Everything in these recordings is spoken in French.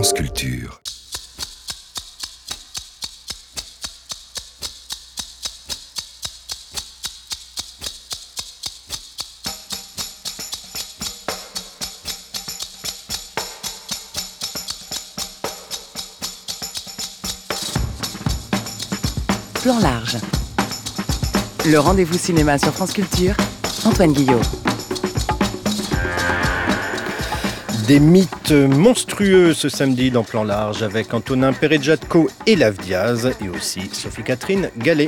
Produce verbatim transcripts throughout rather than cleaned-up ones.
France Culture. Plan large. Le rendez-vous cinéma sur France Culture, Antoine Guillot. Des mythes monstrueux ce samedi dans Plan large avec Antonin Perejatko et Lav Diaz et aussi Sophie-Catherine Gallet.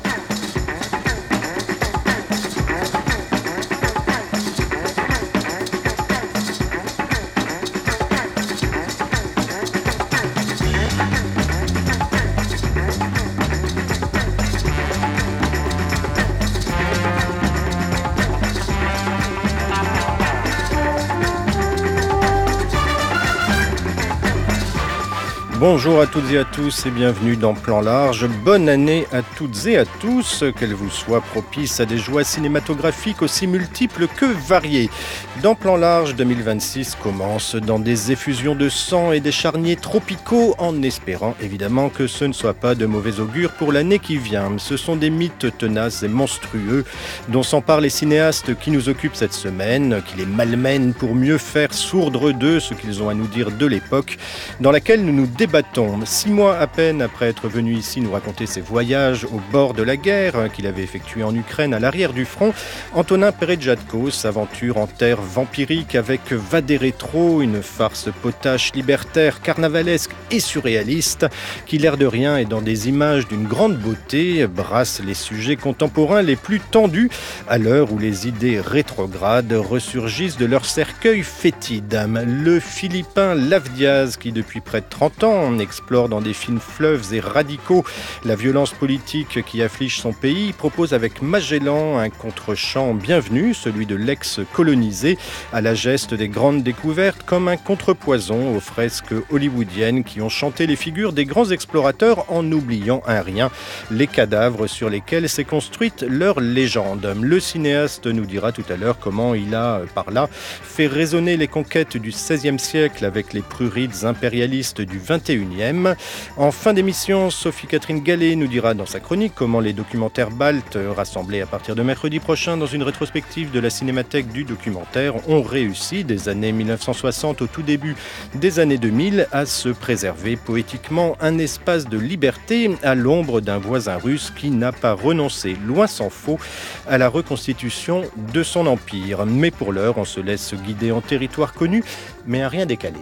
Bonjour à toutes et à tous et bienvenue dans Plan large. Bonne année à toutes et à tous, qu'elle vous soit propice à des joies cinématographiques aussi multiples que variées. Dans Plan large, deux mille vingt-six commence dans des effusions de sang et des charniers tropicaux, en espérant évidemment que ce ne soit pas de mauvais augure pour l'année qui vient. Ce sont des mythes tenaces et monstrueux dont s'emparent les cinéastes qui nous occupent cette semaine, qui les malmènent pour mieux faire sourdre d'eux ce qu'ils ont à nous dire de l'époque dans laquelle nous nous débattons. Six mois à peine après être venu ici nous raconter ses voyages au bord de la guerre qu'il avait effectué en Ukraine à l'arrière du front, Antonin Perejatko s'aventure en terre vampirique avec Vadé Rétro, une farce potache libertaire, carnavalesque et surréaliste qui, l'air de rien et dans des images d'une grande beauté, brasse les sujets contemporains les plus tendus à l'heure où les idées rétrogrades ressurgissent de leur cercueil fétide. Le Philippin Lav Diaz, qui depuis près de trente ans on explore dans des films fleuves et radicaux la violence politique qui afflige son pays, propose avec Magellan un contre-champ bienvenu, celui de l'ex-colonisé, à la geste des grandes découvertes, comme un contrepoison aux fresques hollywoodiennes qui ont chanté les figures des grands explorateurs en oubliant un rien, les cadavres sur lesquels s'est construite leur légende. Le cinéaste nous dira tout à l'heure comment il a, par là, fait résonner les conquêtes du seizième siècle avec les prurides impérialistes du vingt et unième. En fin d'émission, Sophie-Catherine Gallet nous dira dans sa chronique comment les documentaires baltes, rassemblés à partir de mercredi prochain dans une rétrospective de la Cinémathèque du documentaire, ont réussi des années mille neuf cent soixante au tout début des années deux mille à se préserver poétiquement un espace de liberté à l'ombre d'un voisin russe qui n'a pas renoncé, loin s'en faut, à la reconstitution de son empire. Mais pour l'heure, on se laisse guider en territoire connu, mais à rien décalé.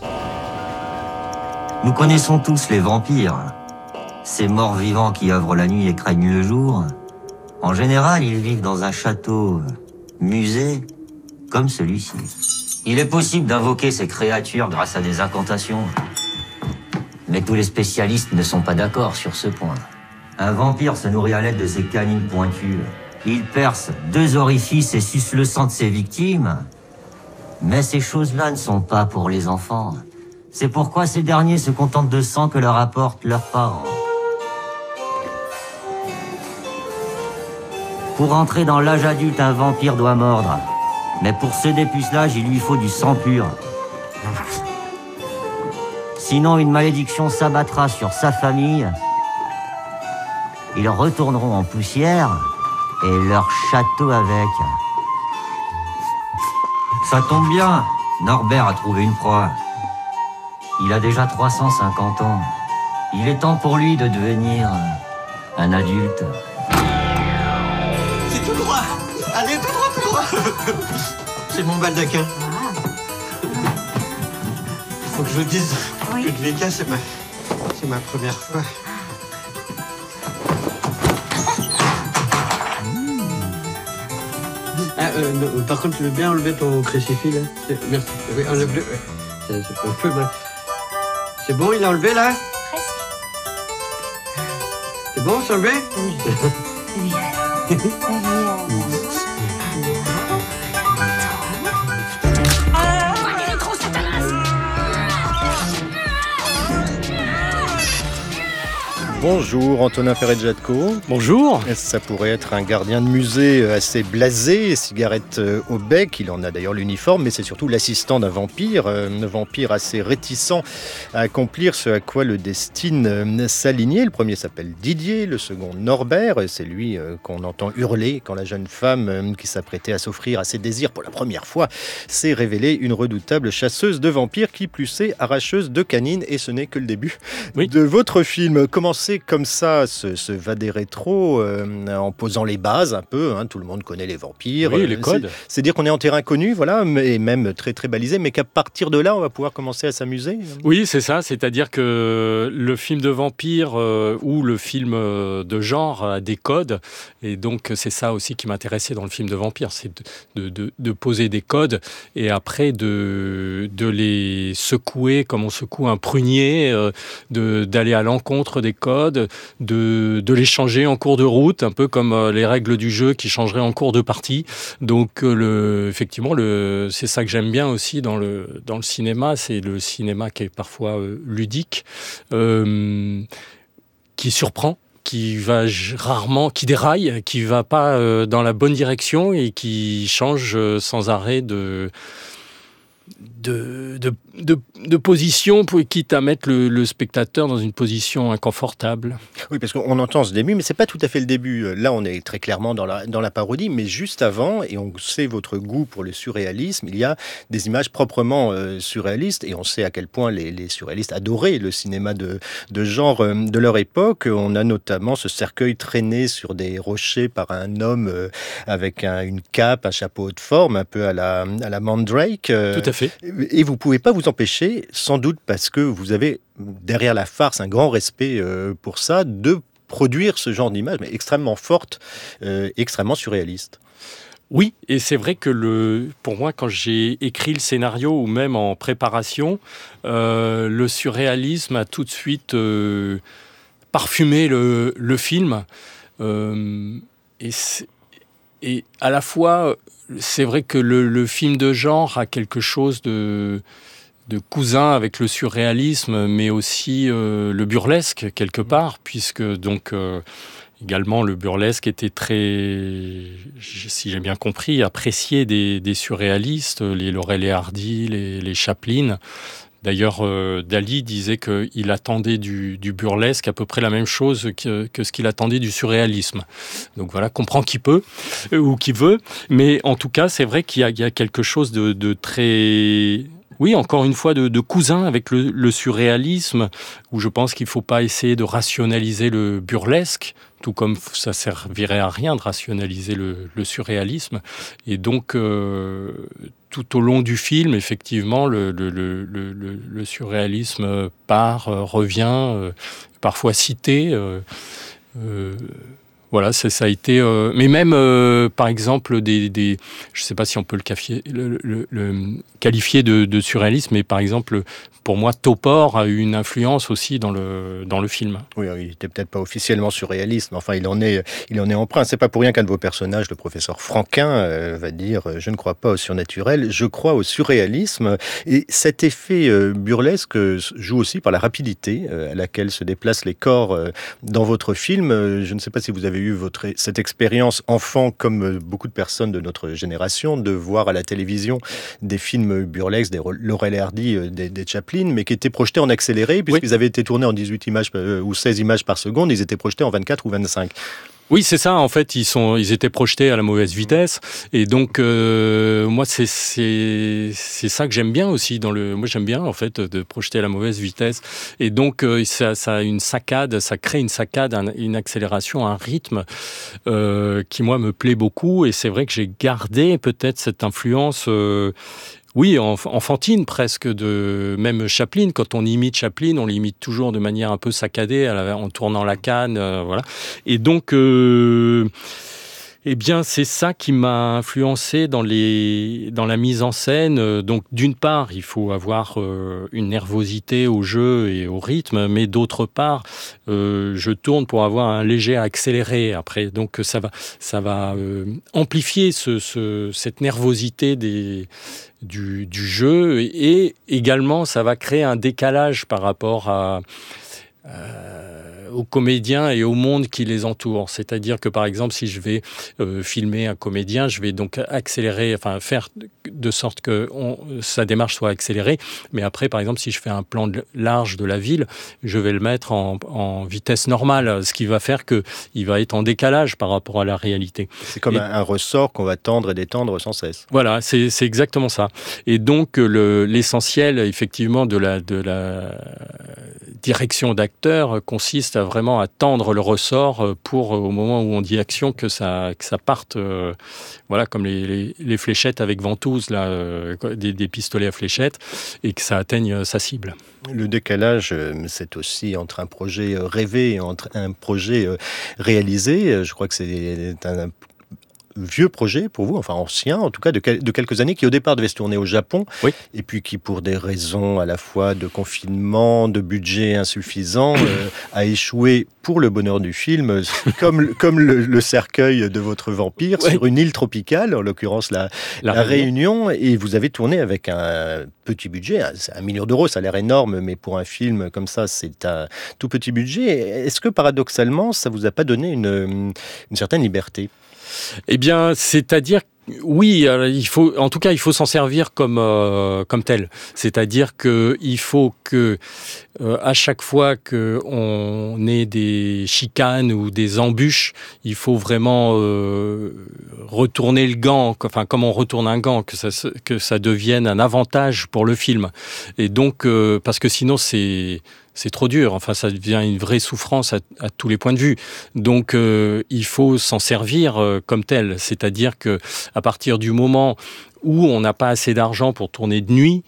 Nous connaissons tous les vampires, ces morts vivants qui œuvrent la nuit et craignent le jour. En général, ils vivent dans un château, musée, comme celui-ci. Il est possible d'invoquer ces créatures grâce à des incantations. Mais tous les spécialistes ne sont pas d'accord sur ce point. Un vampire se nourrit à l'aide de ses canines pointues. Il perce deux orifices et suce le sang de ses victimes. Mais ces choses-là ne sont pas pour les enfants. C'est pourquoi ces derniers se contentent de sang que leur apportent leurs parents. Pour entrer dans l'âge adulte, un vampire doit mordre. Mais pour ce dépucelage, il lui faut du sang pur. Sinon, une malédiction s'abattra sur sa famille. Ils retourneront en poussière et leur château avec. Ça tombe bien, Norbert a trouvé une proie. Il a déjà trois cent cinquante ans. Il est temps pour lui de devenir un adulte. C'est tout droit. Allez, tout droit, tout droit. C'est mon baldaquin. Il faut que je vous dise oui. que le Vega, c'est ma... c'est ma première fois. Mmh. Ah, euh, non, par contre, tu veux bien enlever ton crucifix, là? Merci. Oui, enlève-le. Ouais. C'est, c'est un peu mal. C'est bon, il a enlevé, là? Presque. C'est bon, c'est enlevé? Oui. Oui. Bonjour Antonin Ferret-Jatko. Bonjour. Ça pourrait être un gardien de musée assez blasé, cigarette au bec, il en a d'ailleurs l'uniforme, mais c'est surtout l'assistant d'un vampire, un vampire assez réticent à accomplir ce à quoi le destine s'aligner. Le premier s'appelle Didier, le second Norbert, c'est lui qu'on entend hurler quand la jeune femme qui s'apprêtait à s'offrir à ses désirs pour la première fois s'est révélée une redoutable chasseuse de vampires qui plus est arracheuse de canines, et ce n'est que le début oui. de votre film. Commencez comme ça ce, ce vadé rétro euh, en posant les bases un peu, hein, tout le monde connaît les vampires. Oui, les codes. C'est, c'est dire qu'on est en terrain connu, voilà, et même très très balisé, mais qu'à partir de là, on va pouvoir commencer à s'amuser. Oui, c'est ça, c'est-à-dire que le film de vampire euh, ou le film de genre a des codes, et donc c'est ça aussi qui m'intéressait dans le film de vampire, c'est de, de, de poser des codes et après de, de les secouer comme on secoue un prunier, euh, de, d'aller à l'encontre des codes, De, de les changer en cours de route, un peu comme euh, les règles du jeu qui changeraient en cours de partie. Donc, euh, le, effectivement, le, c'est ça que j'aime bien aussi dans le, dans le cinéma, c'est le cinéma qui est parfois euh, ludique, euh, qui surprend, qui va rarement, qui déraille, qui va pas euh, dans la bonne direction et qui change euh, sans arrêt de... De, de, de, de position, pour, quitte à mettre le, le spectateur dans une position inconfortable. Oui, parce qu'on entend ce début, mais c'est pas tout à fait le début. Là, on est très clairement dans la, dans la parodie, mais juste avant, et on sait votre goût pour le surréalisme, il y a des images proprement euh, surréalistes, et on sait à quel point les, les surréalistes adoraient le cinéma de, de genre euh, de leur époque. On a notamment ce cercueil traîné sur des rochers par un homme euh, avec un, une cape, un chapeau de forme, un peu à la, à la Mandrake. Euh, tout à fait. Et vous ne pouvez pas vous empêcher, sans doute parce que vous avez derrière la farce un grand respect euh, pour ça, de produire ce genre d'image, mais extrêmement forte, euh, extrêmement surréaliste. Oui, et c'est vrai que le, pour moi, quand j'ai écrit le scénario ou même en préparation, euh, le surréalisme a tout de suite euh, parfumé le, le film. Euh, et, et à la fois... C'est vrai que le, le film de genre a quelque chose de, de cousin avec le surréalisme, mais aussi euh, le burlesque, quelque part, puisque donc euh, également le burlesque était très, si j'ai bien compris, apprécié des, des surréalistes, les Laurel et Hardy, les, les Chaplin. D'ailleurs, euh, Dali disait qu'il attendait du, du burlesque à peu près la même chose que, que ce qu'il attendait du surréalisme. Donc voilà, comprend qui peut euh, ou qui veut. Mais en tout cas, c'est vrai qu'il y a, il y a quelque chose de, de très... Oui, encore une fois, de, de cousin avec le, le surréalisme, où je pense qu'il ne faut pas essayer de rationaliser le burlesque, tout comme ça servirait à rien de rationaliser le, le surréalisme. Et donc, euh, tout au long du film, effectivement, le, le, le, le, le surréalisme part, euh, revient, euh, parfois cité. Euh, euh, Voilà, ça, ça a été... Euh, mais même, euh, par exemple, des, des... Je ne sais pas si on peut le, qualifier, le, le, le qualifier de, de surréalisme, mais par exemple, pour moi, Topor a eu une influence aussi dans le, dans le film. Oui, il n'était peut-être pas officiellement surréaliste, mais enfin, il en est, il en est emprunt. C'est pas pour rien qu'un de vos personnages, le professeur Franquin, euh, va dire « Je ne crois pas au surnaturel, je crois au surréalisme ». Et cet effet euh, burlesque joue aussi par la rapidité euh, à laquelle se déplacent les corps euh, dans votre film. Euh, je ne sais pas si vous avez eu votre, cette expérience enfant, comme beaucoup de personnes de notre génération, de voir à la télévision des films burlesques, des Laurel et Hardy, des, des Chaplin, mais qui étaient projetés en accéléré, puisqu'ils oui. avaient été tournés en dix-huit images euh, ou seize images par seconde, ils étaient projetés en vingt-quatre ou vingt-cinq. Oui, c'est ça. En fait, ils sont, ils étaient projetés à la mauvaise vitesse, et donc euh, moi, c'est, c'est, c'est ça que j'aime bien aussi dans le. Moi, j'aime bien en fait de projeter à la mauvaise vitesse, et donc euh, ça, ça a une saccade, ça crée une saccade, un, une accélération, un rythme euh, qui moi me plaît beaucoup, et c'est vrai que j'ai gardé peut-être cette influence. Euh, Oui, enfantine presque, de même Chaplin. Quand on imite Chaplin, on l'imite toujours de manière un peu saccadée, en tournant la canne, euh, voilà. Et donc, euh, eh bien, c'est ça qui m'a influencé dans les, dans la mise en scène. Donc, d'une part, il faut avoir euh, une nervosité au jeu et au rythme, mais d'autre part, euh, je tourne pour avoir un léger accéléré après. Donc, ça va, ça va euh, amplifier ce, ce, cette nervosité des Du, du jeu, et également ça va créer un décalage par rapport à, euh, aux comédiens et au monde qui les entoure. C'est-à-dire que, par exemple, si je vais euh, filmer un comédien, je vais donc accélérer, enfin faire de sorte que on, sa démarche soit accélérée. Mais après, par exemple, si je fais un plan de, large de la ville, je vais le mettre en, en vitesse normale, ce qui va faire qu'il va être en décalage par rapport à la réalité. C'est comme et, un, un ressort qu'on va tendre et détendre sans cesse. Voilà, c'est, c'est exactement ça. Et donc, le, l'essentiel, effectivement, de la, de la direction d'acteur consiste à vraiment à tendre le ressort pour, au moment où on dit action, que ça, que ça parte, euh, voilà, comme les, les, les fléchettes avec ventouse, là, euh, des, des pistolets à fléchettes, et que ça atteigne sa cible. Le décalage, c'est aussi entre un projet rêvé et entre un projet réalisé. Je crois que c'est un vieux projet pour vous, enfin ancien en tout cas, de, quel, de quelques années, qui au départ devait se tourner au Japon, oui. et puis qui pour des raisons à la fois de confinement, de budget insuffisant, euh, a échoué pour le bonheur du film, comme, comme le, le cercueil de votre vampire, oui. sur une île tropicale, en l'occurrence la, la, la Réunion, et vous avez tourné avec un petit budget, c'est un million d'euros, ça a l'air énorme, mais pour un film comme ça, c'est un tout petit budget. Est-ce que paradoxalement, ça vous a pas donné une, une certaine liberté ? Eh bien, c'est-à-dire oui, il faut, en tout cas, il faut s'en servir comme euh, comme tel. C'est-à-dire que il faut que euh, à chaque fois que on ait des chicanes ou des embûches, il faut vraiment euh, retourner le gant, enfin comme on retourne un gant, que ça que ça devienne un avantage pour le film. Et donc euh, parce que sinon c'est c'est trop dur, enfin ça devient une vraie souffrance à, à tous les points de vue. Donc euh, il faut s'en servir euh, comme tel, c'est-à-dire que à partir du moment où on n'a pas assez d'argent pour tourner de nuit,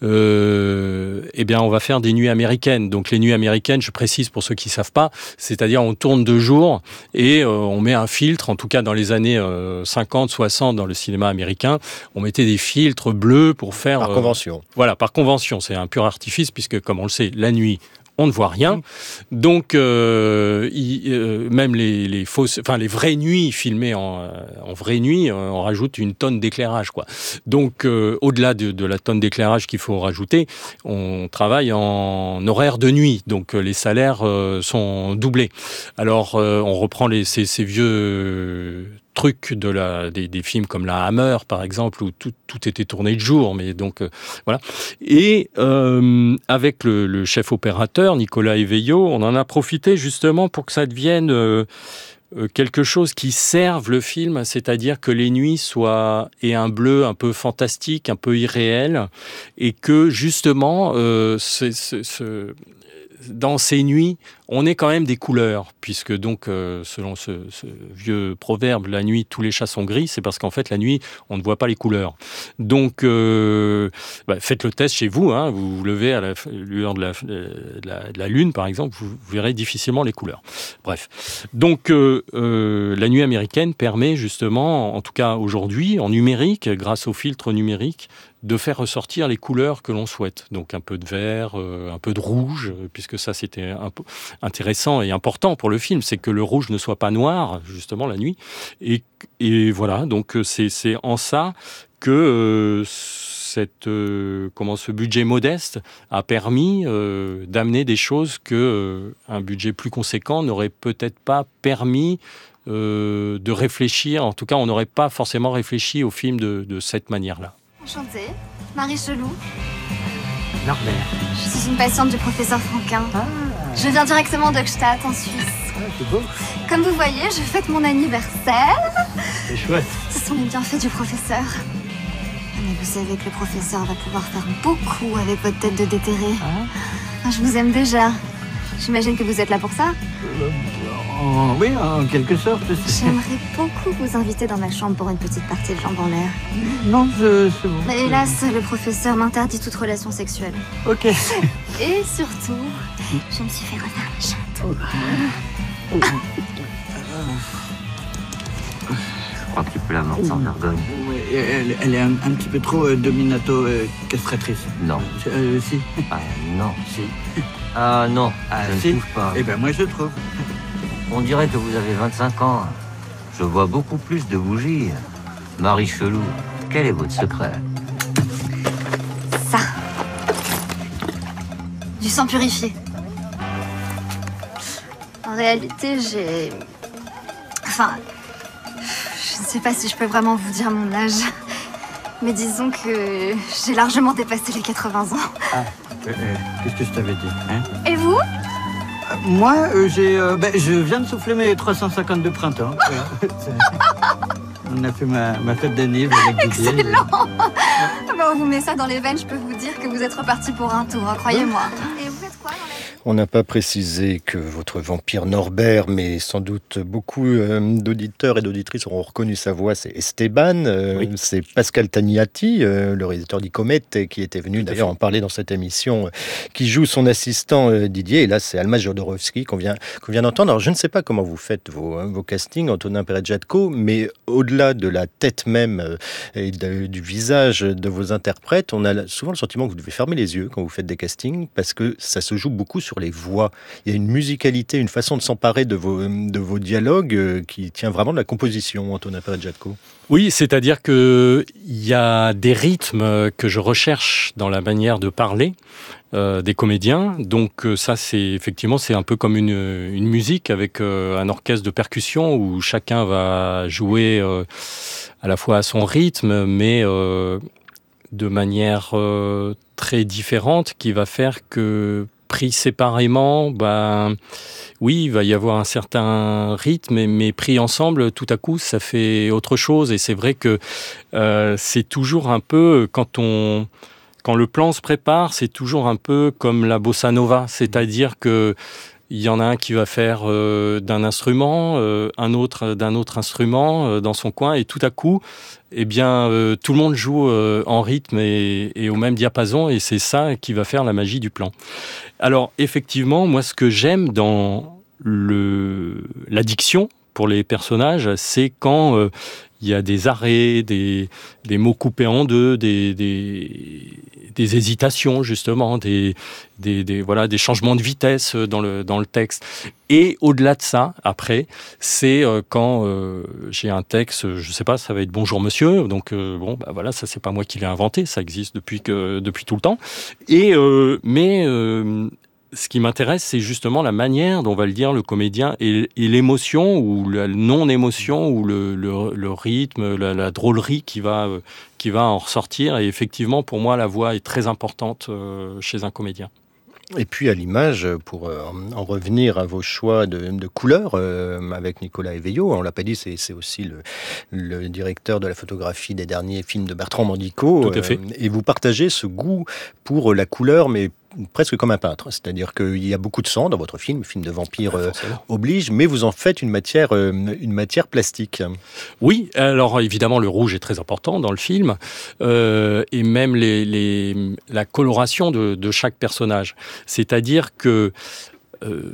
euh, eh bien on va faire des nuits américaines. Donc les nuits américaines, je précise pour ceux qui ne savent pas, c'est-à-dire on tourne deux jours et euh, on met un filtre, en tout cas dans les années euh, cinquante, soixante dans le cinéma américain, on mettait des filtres bleus pour faire... Par euh, convention. Voilà, par convention. C'est un pur artifice puisque, comme on le sait, la nuit, on ne voit rien. Donc, euh, il, euh, même les, les fausses, enfin les vraies nuits filmées en, en vraie nuit, euh, on rajoute une tonne d'éclairage, quoi. Donc, euh, au-delà de, de la tonne d'éclairage qu'il faut rajouter, on travaille en horaire de nuit. Donc, euh, les salaires euh, sont doublés. Alors, euh, on reprend les, ces, ces vieux euh, trucs de la, des, des films comme La Hammer, par exemple, où tout, tout était tourné de jour. Mais donc, euh, voilà. Et euh, avec le, le chef opérateur, Nicolas Eveillot, on en a profité justement pour que ça devienne euh, quelque chose qui serve le film, c'est-à-dire que les nuits soient aient un bleu un peu fantastique, un peu irréel, et que justement, euh, c'est, c'est, c'est, dans ces nuits, on ait quand même des couleurs, puisque donc, euh, selon ce, ce vieux proverbe, la nuit, tous les chats sont gris, c'est parce qu'en fait, la nuit, on ne voit pas les couleurs. Donc, euh, bah, faites le test chez vous, hein, vous vous levez à la lueur de la, de la, de la lune, par exemple, vous, vous verrez difficilement les couleurs. Bref. Donc, euh, euh, la nuit américaine permet justement, en tout cas aujourd'hui, en numérique, grâce aux filtres numériques, de faire ressortir les couleurs que l'on souhaite. Donc un peu de vert, euh, un peu de rouge, puisque ça c'était un peu intéressant et important pour le film, c'est que le rouge ne soit pas noir, justement, la nuit. Et, et voilà, donc c'est, c'est en ça que euh, cette, euh, comment, ce budget modeste a permis euh, d'amener des choses que euh, un budget plus conséquent n'aurait peut-être pas permis euh, de réfléchir. En tout cas, on n'aurait pas forcément réfléchi au film de, de cette manière-là. Enchantée, Marie Chelou. Norbert. Je suis une patiente du professeur Franquin. Ah. Je viens directement d'Ockstadt, en Suisse. Ah, c'est beau. Comme vous voyez, je fête mon anniversaire. C'est chouette. Ce sont les bienfaits du professeur. Mais vous savez que le professeur va pouvoir faire beaucoup avec votre tête de déterré. Ah. Je vous aime déjà. J'imagine que vous êtes là pour ça. euh, en... Oui, en quelque sorte. C'est... J'aimerais beaucoup vous inviter dans ma chambre pour une petite partie de jambes en l'air. Non, je... c'est bon. Mais hélas, le professeur m'interdit toute relation sexuelle. Ok. Et surtout, je me suis fait refaire les châteaux. Je crois que tu peux la mordre sans vergogne. Oui, elle, elle est un, un petit peu trop euh, dominato-castratrice. Euh, non. Euh, si. Ah non. Si. Ah non, ah, je si. ne trouve pas. Eh ben moi je trouve. On dirait que vous avez vingt-cinq ans. Je vois beaucoup plus de bougies. Marie Chelou, quel est votre secret? Ça. Du sang purifié. réalité, j'ai... Enfin, je ne sais pas si je peux vraiment vous dire mon âge. Mais disons que j'ai largement dépassé les quatre-vingts ans. Ah, euh, euh, qu'est-ce que je t'avais dit, hein? Et vous? euh, Moi, euh, j'ai, euh, ben, je viens de souffler mes trois cent cinquante-deux printemps. On a fait ma, ma fête d'anniv avec Didier. Excellent. Bon, on vous met ça dans les veines, je peux vous dire que vous êtes reparti pour un tour, hein, croyez-moi. Et vous faites quoi dans la vie? On n'a pas précisé que votre vampire Norbert, mais sans doute beaucoup euh, d'auditeurs et d'auditrices auront reconnu sa voix, c'est Esteban, euh, oui. C'est Pascal Tagliati, euh, le réalisateur d'Icomète, qui était venu d'ailleurs en parler dans cette émission, euh, qui joue son assistant euh, Didier, et là c'est Alma Jodorowsky qu'on vient, qu'on vient d'entendre. Alors je ne sais pas comment vous faites vos, hein, vos castings, Antonin Perez-Jatko, mais au-delà de la tête même euh, et de, du visage de vos interprètes, on a souvent le sentiment que vous devez fermer les yeux quand vous faites des castings, parce que ça se joue beaucoup sur sur les voix. Il y a une musicalité, une façon de s'emparer de vos, de vos dialogues euh, qui tient vraiment de la composition, Antonin Perez-Jatko. Oui, c'est-à-dire qu'il y a des rythmes que je recherche dans la manière de parler euh, des comédiens. Donc ça, c'est effectivement, c'est un peu comme une, une musique avec euh, un orchestre de percussion où chacun va jouer euh, à la fois à son rythme, mais euh, de manière euh, très différente, qui va faire que pris séparément, ben, oui, il va y avoir un certain rythme, mais pris ensemble, tout à coup, ça fait autre chose. Et c'est vrai que euh, c'est toujours un peu, quand, on, quand le plan se prépare, c'est toujours un peu comme la bossa nova. C'est-à-dire que il y en a un qui va faire euh, d'un instrument, euh, un autre d'un autre instrument euh, dans son coin, et tout à coup, eh bien, euh, tout le monde joue euh, en rythme et, et au même diapason, et c'est ça qui va faire la magie du plan. Alors, effectivement, moi, ce que j'aime dans le, la diction pour les personnages, c'est quand euh, il y a des arrêts, des, des mots coupés en deux, des, des, des hésitations, justement, des, des, des, voilà, des changements de vitesse dans le, dans le texte. Et au-delà de ça, après, c'est euh, quand euh, j'ai un texte, je ne sais pas, ça va être « Bonjour monsieur », donc euh, bon, bah voilà, ça, c'est pas moi qui l'ai inventé, ça existe depuis, que, depuis tout le temps. Et, euh, mais... Euh, ce qui m'intéresse, c'est justement la manière dont va le dire le comédien et, et l'émotion ou la non-émotion ou le, le, le rythme, la, la drôlerie qui va, euh, qui va en ressortir. Et effectivement, pour moi, la voix est très importante euh, chez un comédien. Et puis à l'image, pour euh, en revenir à vos choix de, de couleurs euh, avec Nicolas Eveillot, on l'a pas dit, c'est, c'est aussi le, le directeur de la photographie des derniers films de Bertrand Mandico. Tout à fait. Euh, et vous partagez ce goût pour la couleur, mais presque comme un peintre. C'est-à-dire qu'il y a beaucoup de sang dans votre film, film de vampire euh, oblige, mais vous en faites une matière, euh, une matière plastique. Oui, alors évidemment le rouge est très important dans le film, euh, et même les, les, la coloration de, de chaque personnage. C'est-à-dire que euh,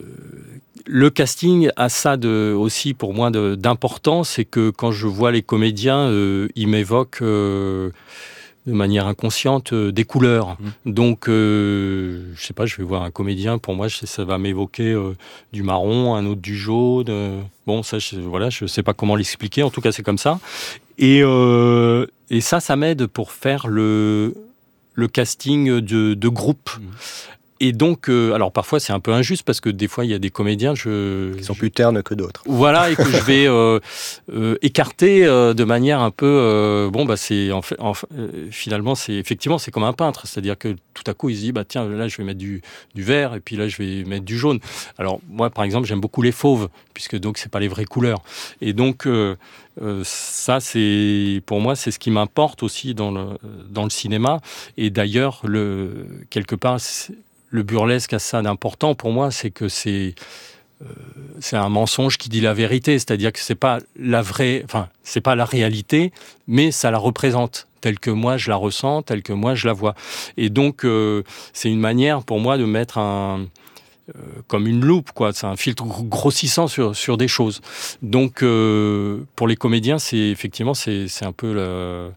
le casting a ça de, aussi pour moi de, d'important, c'est que quand je vois les comédiens, euh, ils m'évoquent... Euh, de manière inconsciente, euh, des couleurs. Mmh. Donc, euh, je sais pas, je vais voir un comédien, pour moi, ça va m'évoquer euh, du marron, un autre du jaune. Euh, bon, ça, je, voilà, je sais pas comment l'expliquer, en tout cas, c'est comme ça. Et, euh, et ça, ça m'aide pour faire le, le casting de, de groupe. Mmh. Et donc, euh, alors parfois c'est un peu injuste parce que des fois il y a des comédiens je, qui sont plus ternes que d'autres. Voilà, et que je vais euh, euh, écarter euh, de manière un peu euh, bon bah c'est en fait en, euh, finalement c'est effectivement c'est comme un peintre, c'est-à-dire que tout à coup il se dit bah tiens là je vais mettre du du vert et puis là je vais mettre du jaune. Alors moi par exemple j'aime beaucoup les fauves puisque donc c'est pas les vraies couleurs. Et donc euh, euh, ça c'est pour moi c'est ce qui m'importe aussi dans le dans le cinéma. Et d'ailleurs le quelque part c'est, le burlesque a ça d'important pour moi, c'est que c'est, euh, c'est un mensonge qui dit la vérité, c'est-à-dire que c'est pas la vraie, enfin, c'est pas la réalité, mais ça la représente, telle que moi je la ressens, telle que moi je la vois. Et donc, euh, c'est une manière pour moi de mettre un... Euh, comme une loupe, quoi. C'est un filtre grossissant sur, sur des choses. Donc, euh, pour les comédiens, c'est effectivement, c'est, c'est un peu le...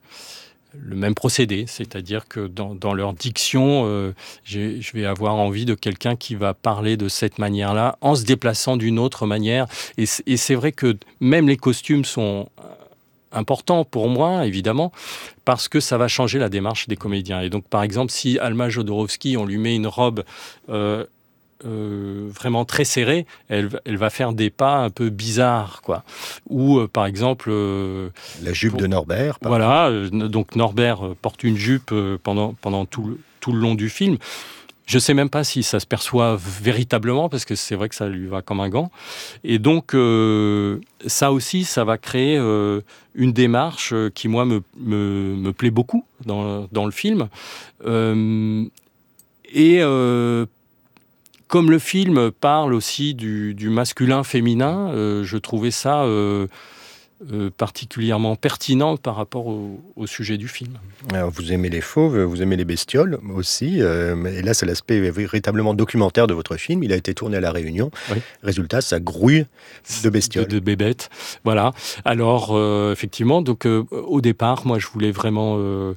le même procédé, c'est-à-dire que dans, dans leur diction, euh, j'ai, je vais avoir envie de quelqu'un qui va parler de cette manière-là en se déplaçant d'une autre manière. Et, et c'est vrai que même les costumes sont importants pour moi, évidemment, parce que ça va changer la démarche des comédiens. Et donc, par exemple, si Alma Jodorowsky, on lui met une robe... Euh, euh, vraiment très serrée, elle, elle va faire des pas un peu bizarres, quoi. Ou, euh, par exemple... Euh, la jupe pour, de Norbert. Voilà, euh, donc Norbert porte une jupe euh, pendant, pendant tout, le, tout le long du film. Je ne sais même pas si ça se perçoit véritablement, parce que c'est vrai que ça lui va comme un gant. Et donc, euh, ça aussi, ça va créer euh, une démarche qui, moi, me, me, me plaît beaucoup dans, dans le film. Euh, et euh, comme le film parle aussi du, du masculin-féminin, euh, je trouvais ça... Euh, Euh, particulièrement pertinent par rapport au, au sujet du film. Alors, vous aimez les fauves, vous aimez les bestioles aussi, euh, et là c'est l'aspect véritablement documentaire de votre film. Il a été tourné à La Réunion. Oui. Résultat, ça grouille de bestioles. De, de bébêtes, voilà. Alors, euh, effectivement, donc, euh, au départ, moi je voulais vraiment... Euh,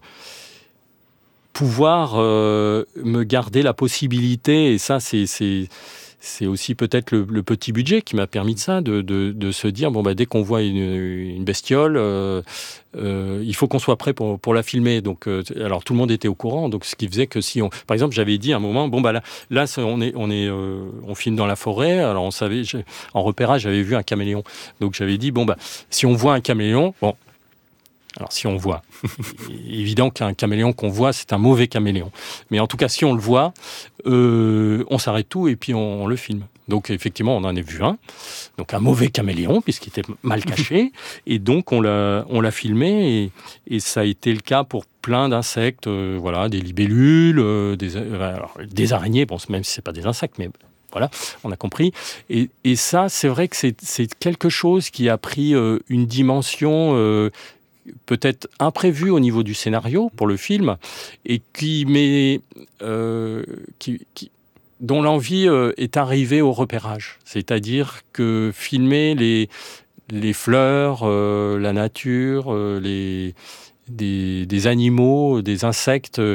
pouvoir euh, me garder la possibilité, et ça c'est... c'est C'est aussi peut-être le, le petit budget qui m'a permis de ça, de, de, de se dire, bon, bah, dès qu'on voit une, une bestiole, euh, euh, il faut qu'on soit prêt pour, pour la filmer. Donc, euh, alors, tout le monde était au courant, donc ce qui faisait que si on... Par exemple, j'avais dit à un moment, bon, bah, là, là on, est, on, est, euh, on filme dans la forêt, alors on savait, en repérage, j'avais vu un caméléon. Donc, j'avais dit, bon, bah, si on voit un caméléon, bon... Alors, si on voit, évident qu'un caméléon qu'on voit, c'est un mauvais caméléon. Mais en tout cas, si on le voit, euh, on s'arrête tout et puis on, on le filme. Donc, effectivement, on en a vu un. Donc, un mauvais caméléon, puisqu'il était mal caché. Et donc, on l'a, on l'a filmé. Et, et ça a été le cas pour plein d'insectes. Euh, voilà, des libellules, euh, des, euh, alors, des araignées. Bon, même si ce n'est pas des insectes, mais... Voilà, on a compris. Et, et ça, c'est vrai que c'est, c'est quelque chose qui a pris euh, une dimension... Euh, peut-être imprévu au niveau du scénario pour le film, et qui met, euh, qui, qui, dont l'envie euh, est arrivée au repérage. C'est-à-dire que filmer les, les fleurs, euh, la nature, euh, les, des, des animaux, des insectes euh,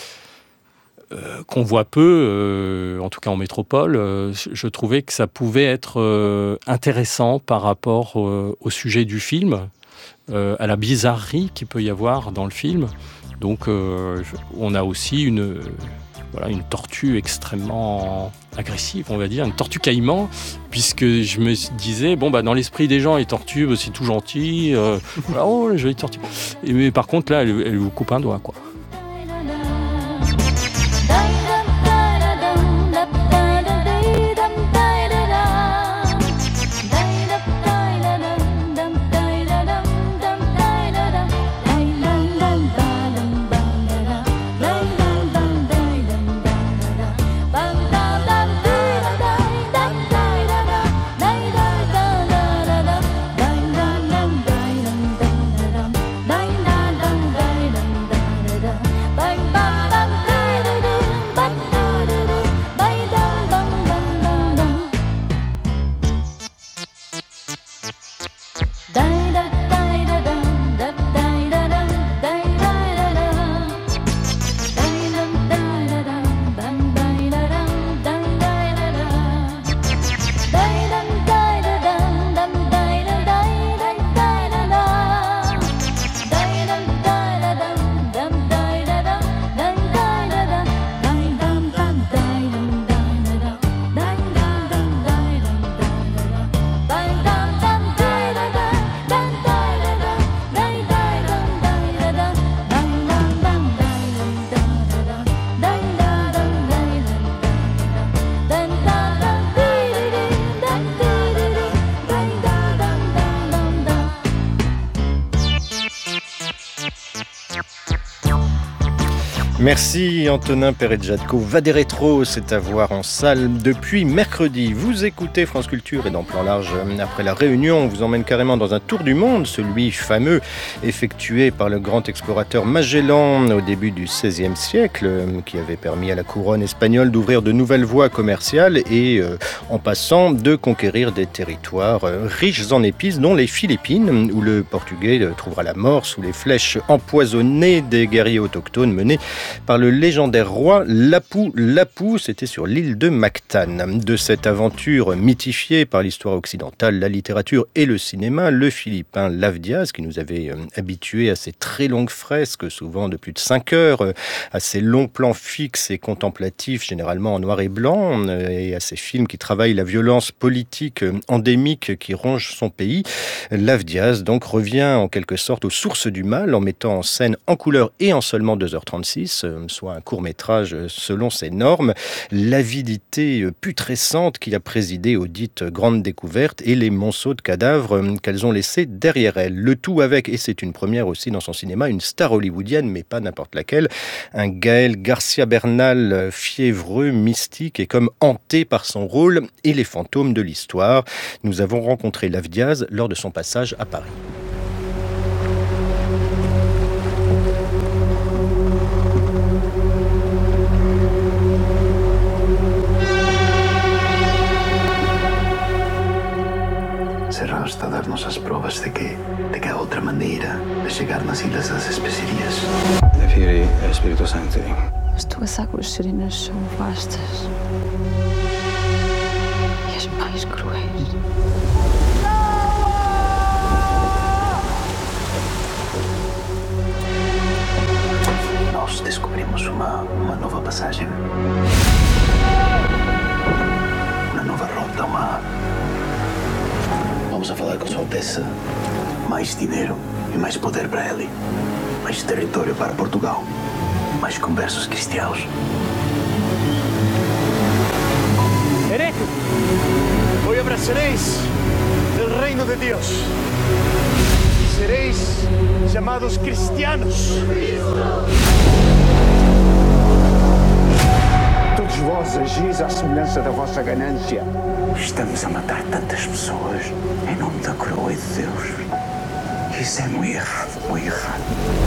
euh, qu'on voit peu, euh, en tout cas en métropole, euh, je trouvais que ça pouvait être euh, intéressant par rapport euh, au sujet du film, Euh, à la bizarrerie qu'il peut y avoir dans le film. Donc, euh, on a aussi une, euh, voilà, une tortue extrêmement agressive, on va dire, une tortue caïman, puisque je me disais, bon, bah, dans l'esprit des gens, les tortues, bah, c'est tout gentil. Euh, voilà, oh, les jolies tortues. Et, mais par contre, là, elle, elle vous coupe un doigt, quoi. Merci Antonin Perret-Jadco. Va des rétros, c'est à voir en salle depuis mercredi. Vous écoutez France Culture et dans Plan Large, après la Réunion, on vous emmène carrément dans un tour du monde, celui fameux effectué par le grand explorateur Magellan au début du seizième siècle, qui avait permis à la couronne espagnole d'ouvrir de nouvelles voies commerciales et euh, en passant de conquérir des territoires euh, riches en épices, dont les Philippines, où le Portugais trouvera la mort sous les flèches empoisonnées des guerriers autochtones menés par le légendaire roi Lapu Lapu. C'était sur l'île de Mactan. De cette aventure mythifiée par l'histoire occidentale, la littérature et le cinéma, le Philippin Lav Diaz, qui nous avait habitués à ces très longues fresques, souvent de plus de cinq heures, à ces longs plans fixes et contemplatifs, généralement en noir et blanc, et à ces films qui travaillent la violence politique endémique qui ronge son pays. Lav Diaz donc revient en quelque sorte aux sources du mal en mettant en scène en couleur et en seulement deux heures trente-six, soit un court-métrage selon ses normes, l'avidité putrescente qui a présidé aux dites grandes découvertes et les monceaux de cadavres qu'elles ont laissés derrière elles. Le tout avec, et c'est une première aussi dans son cinéma, une star hollywoodienne, mais pas n'importe laquelle, un Gaël Garcia Bernal fiévreux, mystique et comme hanté par son rôle et les fantômes de l'histoire. Nous avons rencontré Lav Diaz lors de son passage à Paris. Serra está a dar-nos as provas de que, de que há outra maneira de chegar nas Ilhas das Especiarias. Defiri é Espírito Santo. As tuas águas serenas são vastas e as mais cruéis. Nós descobrimos uma, uma nova passagem. Uma nova rota, uma... Vamos a falar com Sua Alteza. Mais dinheiro e mais poder para ele. Mais território para Portugal. Mais conversos cristianos. Hereje, hoy abrazaréis el reino de Dios. Seréis llamados cristianos. Todos vós agis à semelhança da vossa ganância. Estamos a matar tantas pessoas em nome da coroa de Deus. Isso é muito errado, muito errado.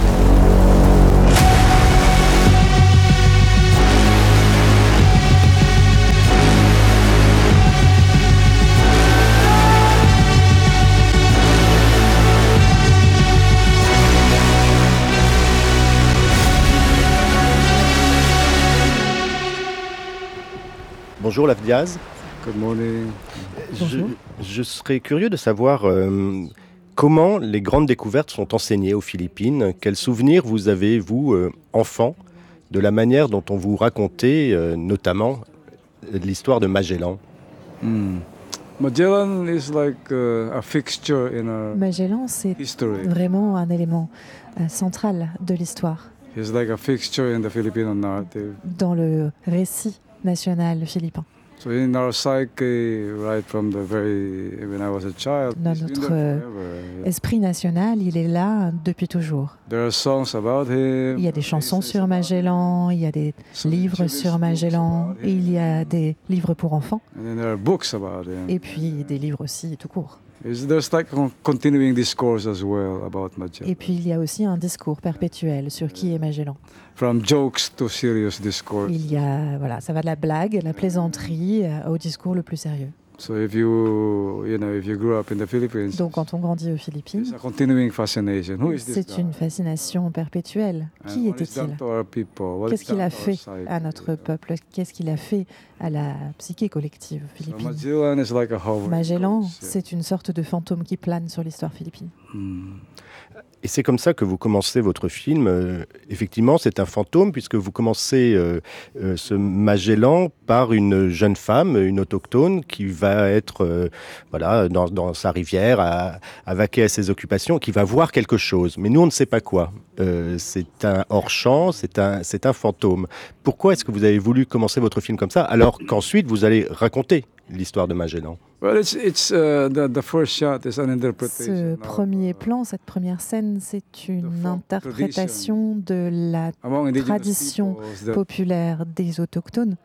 Bonjour Lav Diaz. Good morning. Je, je serais curieux de savoir euh, comment les grandes découvertes sont enseignées aux Philippines. Quels souvenirs vous avez, vous, euh, enfant, de la manière dont on vous racontait, euh, notamment, l'histoire de Magellan? Mm. Magellan is like uh, a fixture in our Magellan, c'est history. Vraiment un élément euh, central de l'histoire. He's like a fixture in the Filipino narrative. Dans le récit national philippin. So in our psyche, right from the very when I was a child, Dans notre euh, esprit national, il est là depuis toujours. There are songs about him. Il y a des chansons sur Magellan, il y a des livres sur Magellan, et il y a des livres pour enfants. And then there are books about him. Et puis des livres aussi tout court. There's like a continuing discourse as well about Magellan. Et puis il y a aussi un discours perpétuel sur qui est Magellan. From jokes to serious discourse. Il y a, voilà, ça va de la blague, la plaisanterie, au discours le plus sérieux. So if you, you know, if you grew up in the Philippines, donc quand on grandit aux Philippines, it's a continuing fascination. Who is this c'est guy? une fascination perpétuelle. Qui était-il? Qu'est-ce qu'il a fait à notre peuple? Qu'est-ce qu'il a fait à la psyché collective philippine? So Magellan, is like a Magellan, c'est une sorte de fantôme qui plane sur l'histoire philippine. Hmm. Et c'est comme ça que vous commencez votre film. Euh, effectivement, c'est un fantôme, puisque vous commencez euh, euh, ce Magellan par une jeune femme, une autochtone, qui va être euh, voilà, dans, dans sa rivière, à, à vaquer à ses occupations, qui va voir quelque chose. Mais nous, on ne sait pas quoi. Euh, c'est un hors-champ, c'est un, c'est un fantôme. Pourquoi est-ce que vous avez voulu commencer votre film comme ça, alors qu'ensuite vous allez raconter l'histoire de Magellan? Well, it's, it's, uh, the, the first shot is an interpretation. Ce premier plan, cette première scène, c'est une interprétation de la tradition populaire des autochtones.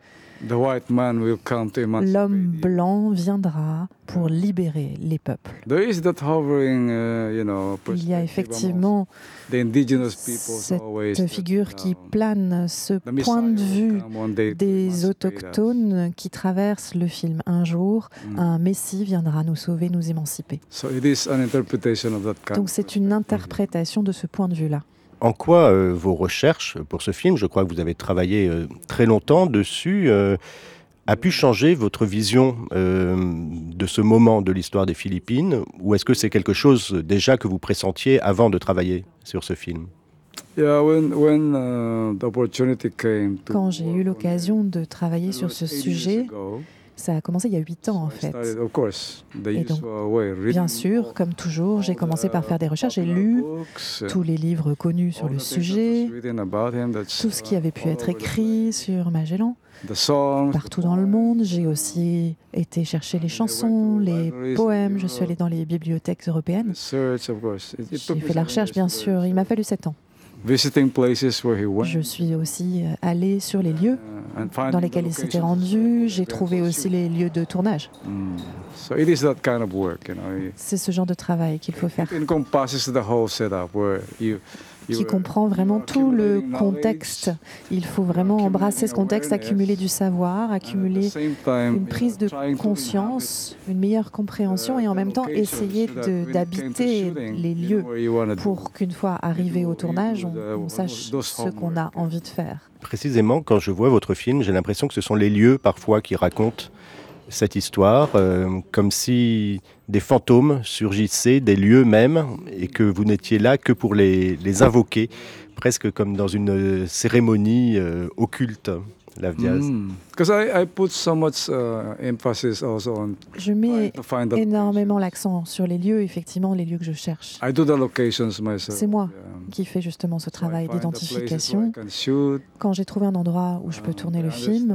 L'homme blanc viendra pour libérer les peuples. There is that hovering, uh, you know, il y a effectivement cette figure qui plane, ce point de vue des autochtones qui traverse le film. Un jour, mm. un Messie viendra nous sauver, nous émanciper. So it is an interpretation of that kind. Donc c'est une interprétation de ce point de vue-là. En quoi euh, vos recherches pour ce film, je crois que vous avez travaillé euh, très longtemps dessus, euh, a pu changer votre vision euh, de ce moment de l'histoire des Philippines, ou est-ce que c'est quelque chose déjà que vous pressentiez avant de travailler sur ce film? Yeah, when, when, uh, the opportunity came to Quand j'ai eu l'occasion de travailler sur ce sujet, ça a commencé il y a huit ans en fait. Et donc, bien sûr, comme toujours, j'ai commencé par faire des recherches. J'ai lu tous les livres connus sur le sujet, tout ce qui avait pu être écrit sur Magellan. Partout dans le monde, j'ai aussi été chercher les chansons, les poèmes, je suis allée dans les bibliothèques européennes. J'ai fait la recherche, bien sûr, il m'a fallu sept ans. Je suis aussi allée sur les lieux dans lesquels il s'était rendu. J'ai trouvé aussi les lieux de tournage. C'est ce genre de travail qu'il faut faire, qui comprend vraiment tout le contexte. Il faut vraiment embrasser ce contexte, accumuler du savoir, accumuler une prise de conscience, une meilleure compréhension et en même temps essayer de, d'habiter les lieux pour qu'une fois arrivé au tournage, on, on sache ce qu'on a envie de faire. Précisément, quand je vois votre film, j'ai l'impression que ce sont les lieux parfois qui racontent cette histoire, euh, comme si des fantômes surgissaient des lieux mêmes et que vous n'étiez là que pour les, les invoquer, presque comme dans une cérémonie euh, occulte, Lav Diaz. Mm. I, I put so much, uh, emphasis also on je mets énormément l'accent sur les lieux, effectivement, les lieux que je cherche. I do the locations myself. C'est moi qui fais justement ce travail so d'identification. Quand j'ai trouvé un endroit où je peux tourner le film,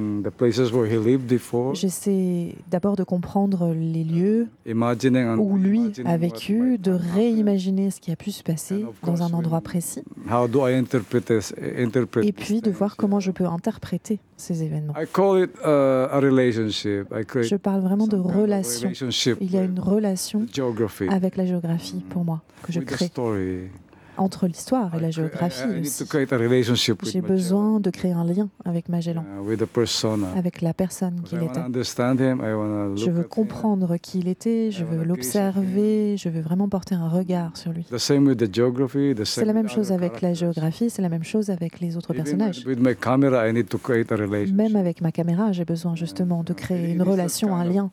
j'essaie d'abord de comprendre les lieux où lui a vécu, de réimaginer ce qui a pu se passer dans un endroit précis, et puis de voir comment je peux interpréter ces événements. I call it, uh, a relationship. I Je parle vraiment de relation. Il y a une relation avec la géographie pour moi, que je crée. Entre l'histoire et la géographie aussi. J'ai besoin de créer un lien avec Magellan, avec la personne qu'il était. Je veux comprendre qui il était, je veux l'observer, je veux vraiment porter un regard sur lui. C'est la même chose avec la géographie, c'est la même chose avec les autres personnages. Même avec ma caméra, j'ai besoin justement de créer une relation, un lien.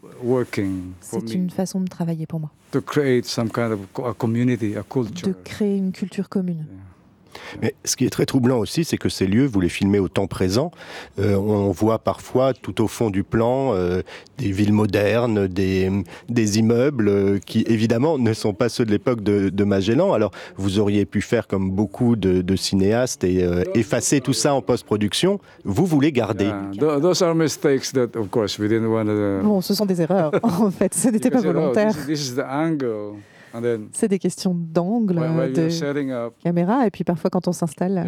C'est une façon de travailler pour moi. To create some kind of a community, a culture. De créer une culture commune. Mais ce qui est très troublant aussi, c'est que ces lieux, vous les filmez au temps présent. Euh, on voit parfois tout au fond du plan euh, des villes modernes, des, des immeubles euh, qui évidemment ne sont pas ceux de l'époque de, de Magellan. Alors vous auriez pu faire comme beaucoup de, de cinéastes et euh, effacer tout ça en post-production. Vous voulez garder. Yeah. Those are mistakes that, of course, we didn't want to... Bon, ce sont des erreurs. En fait, ce n'était pas volontaire. This, this is the angle. C'est des questions d'angle, de caméra, et puis parfois quand on s'installe,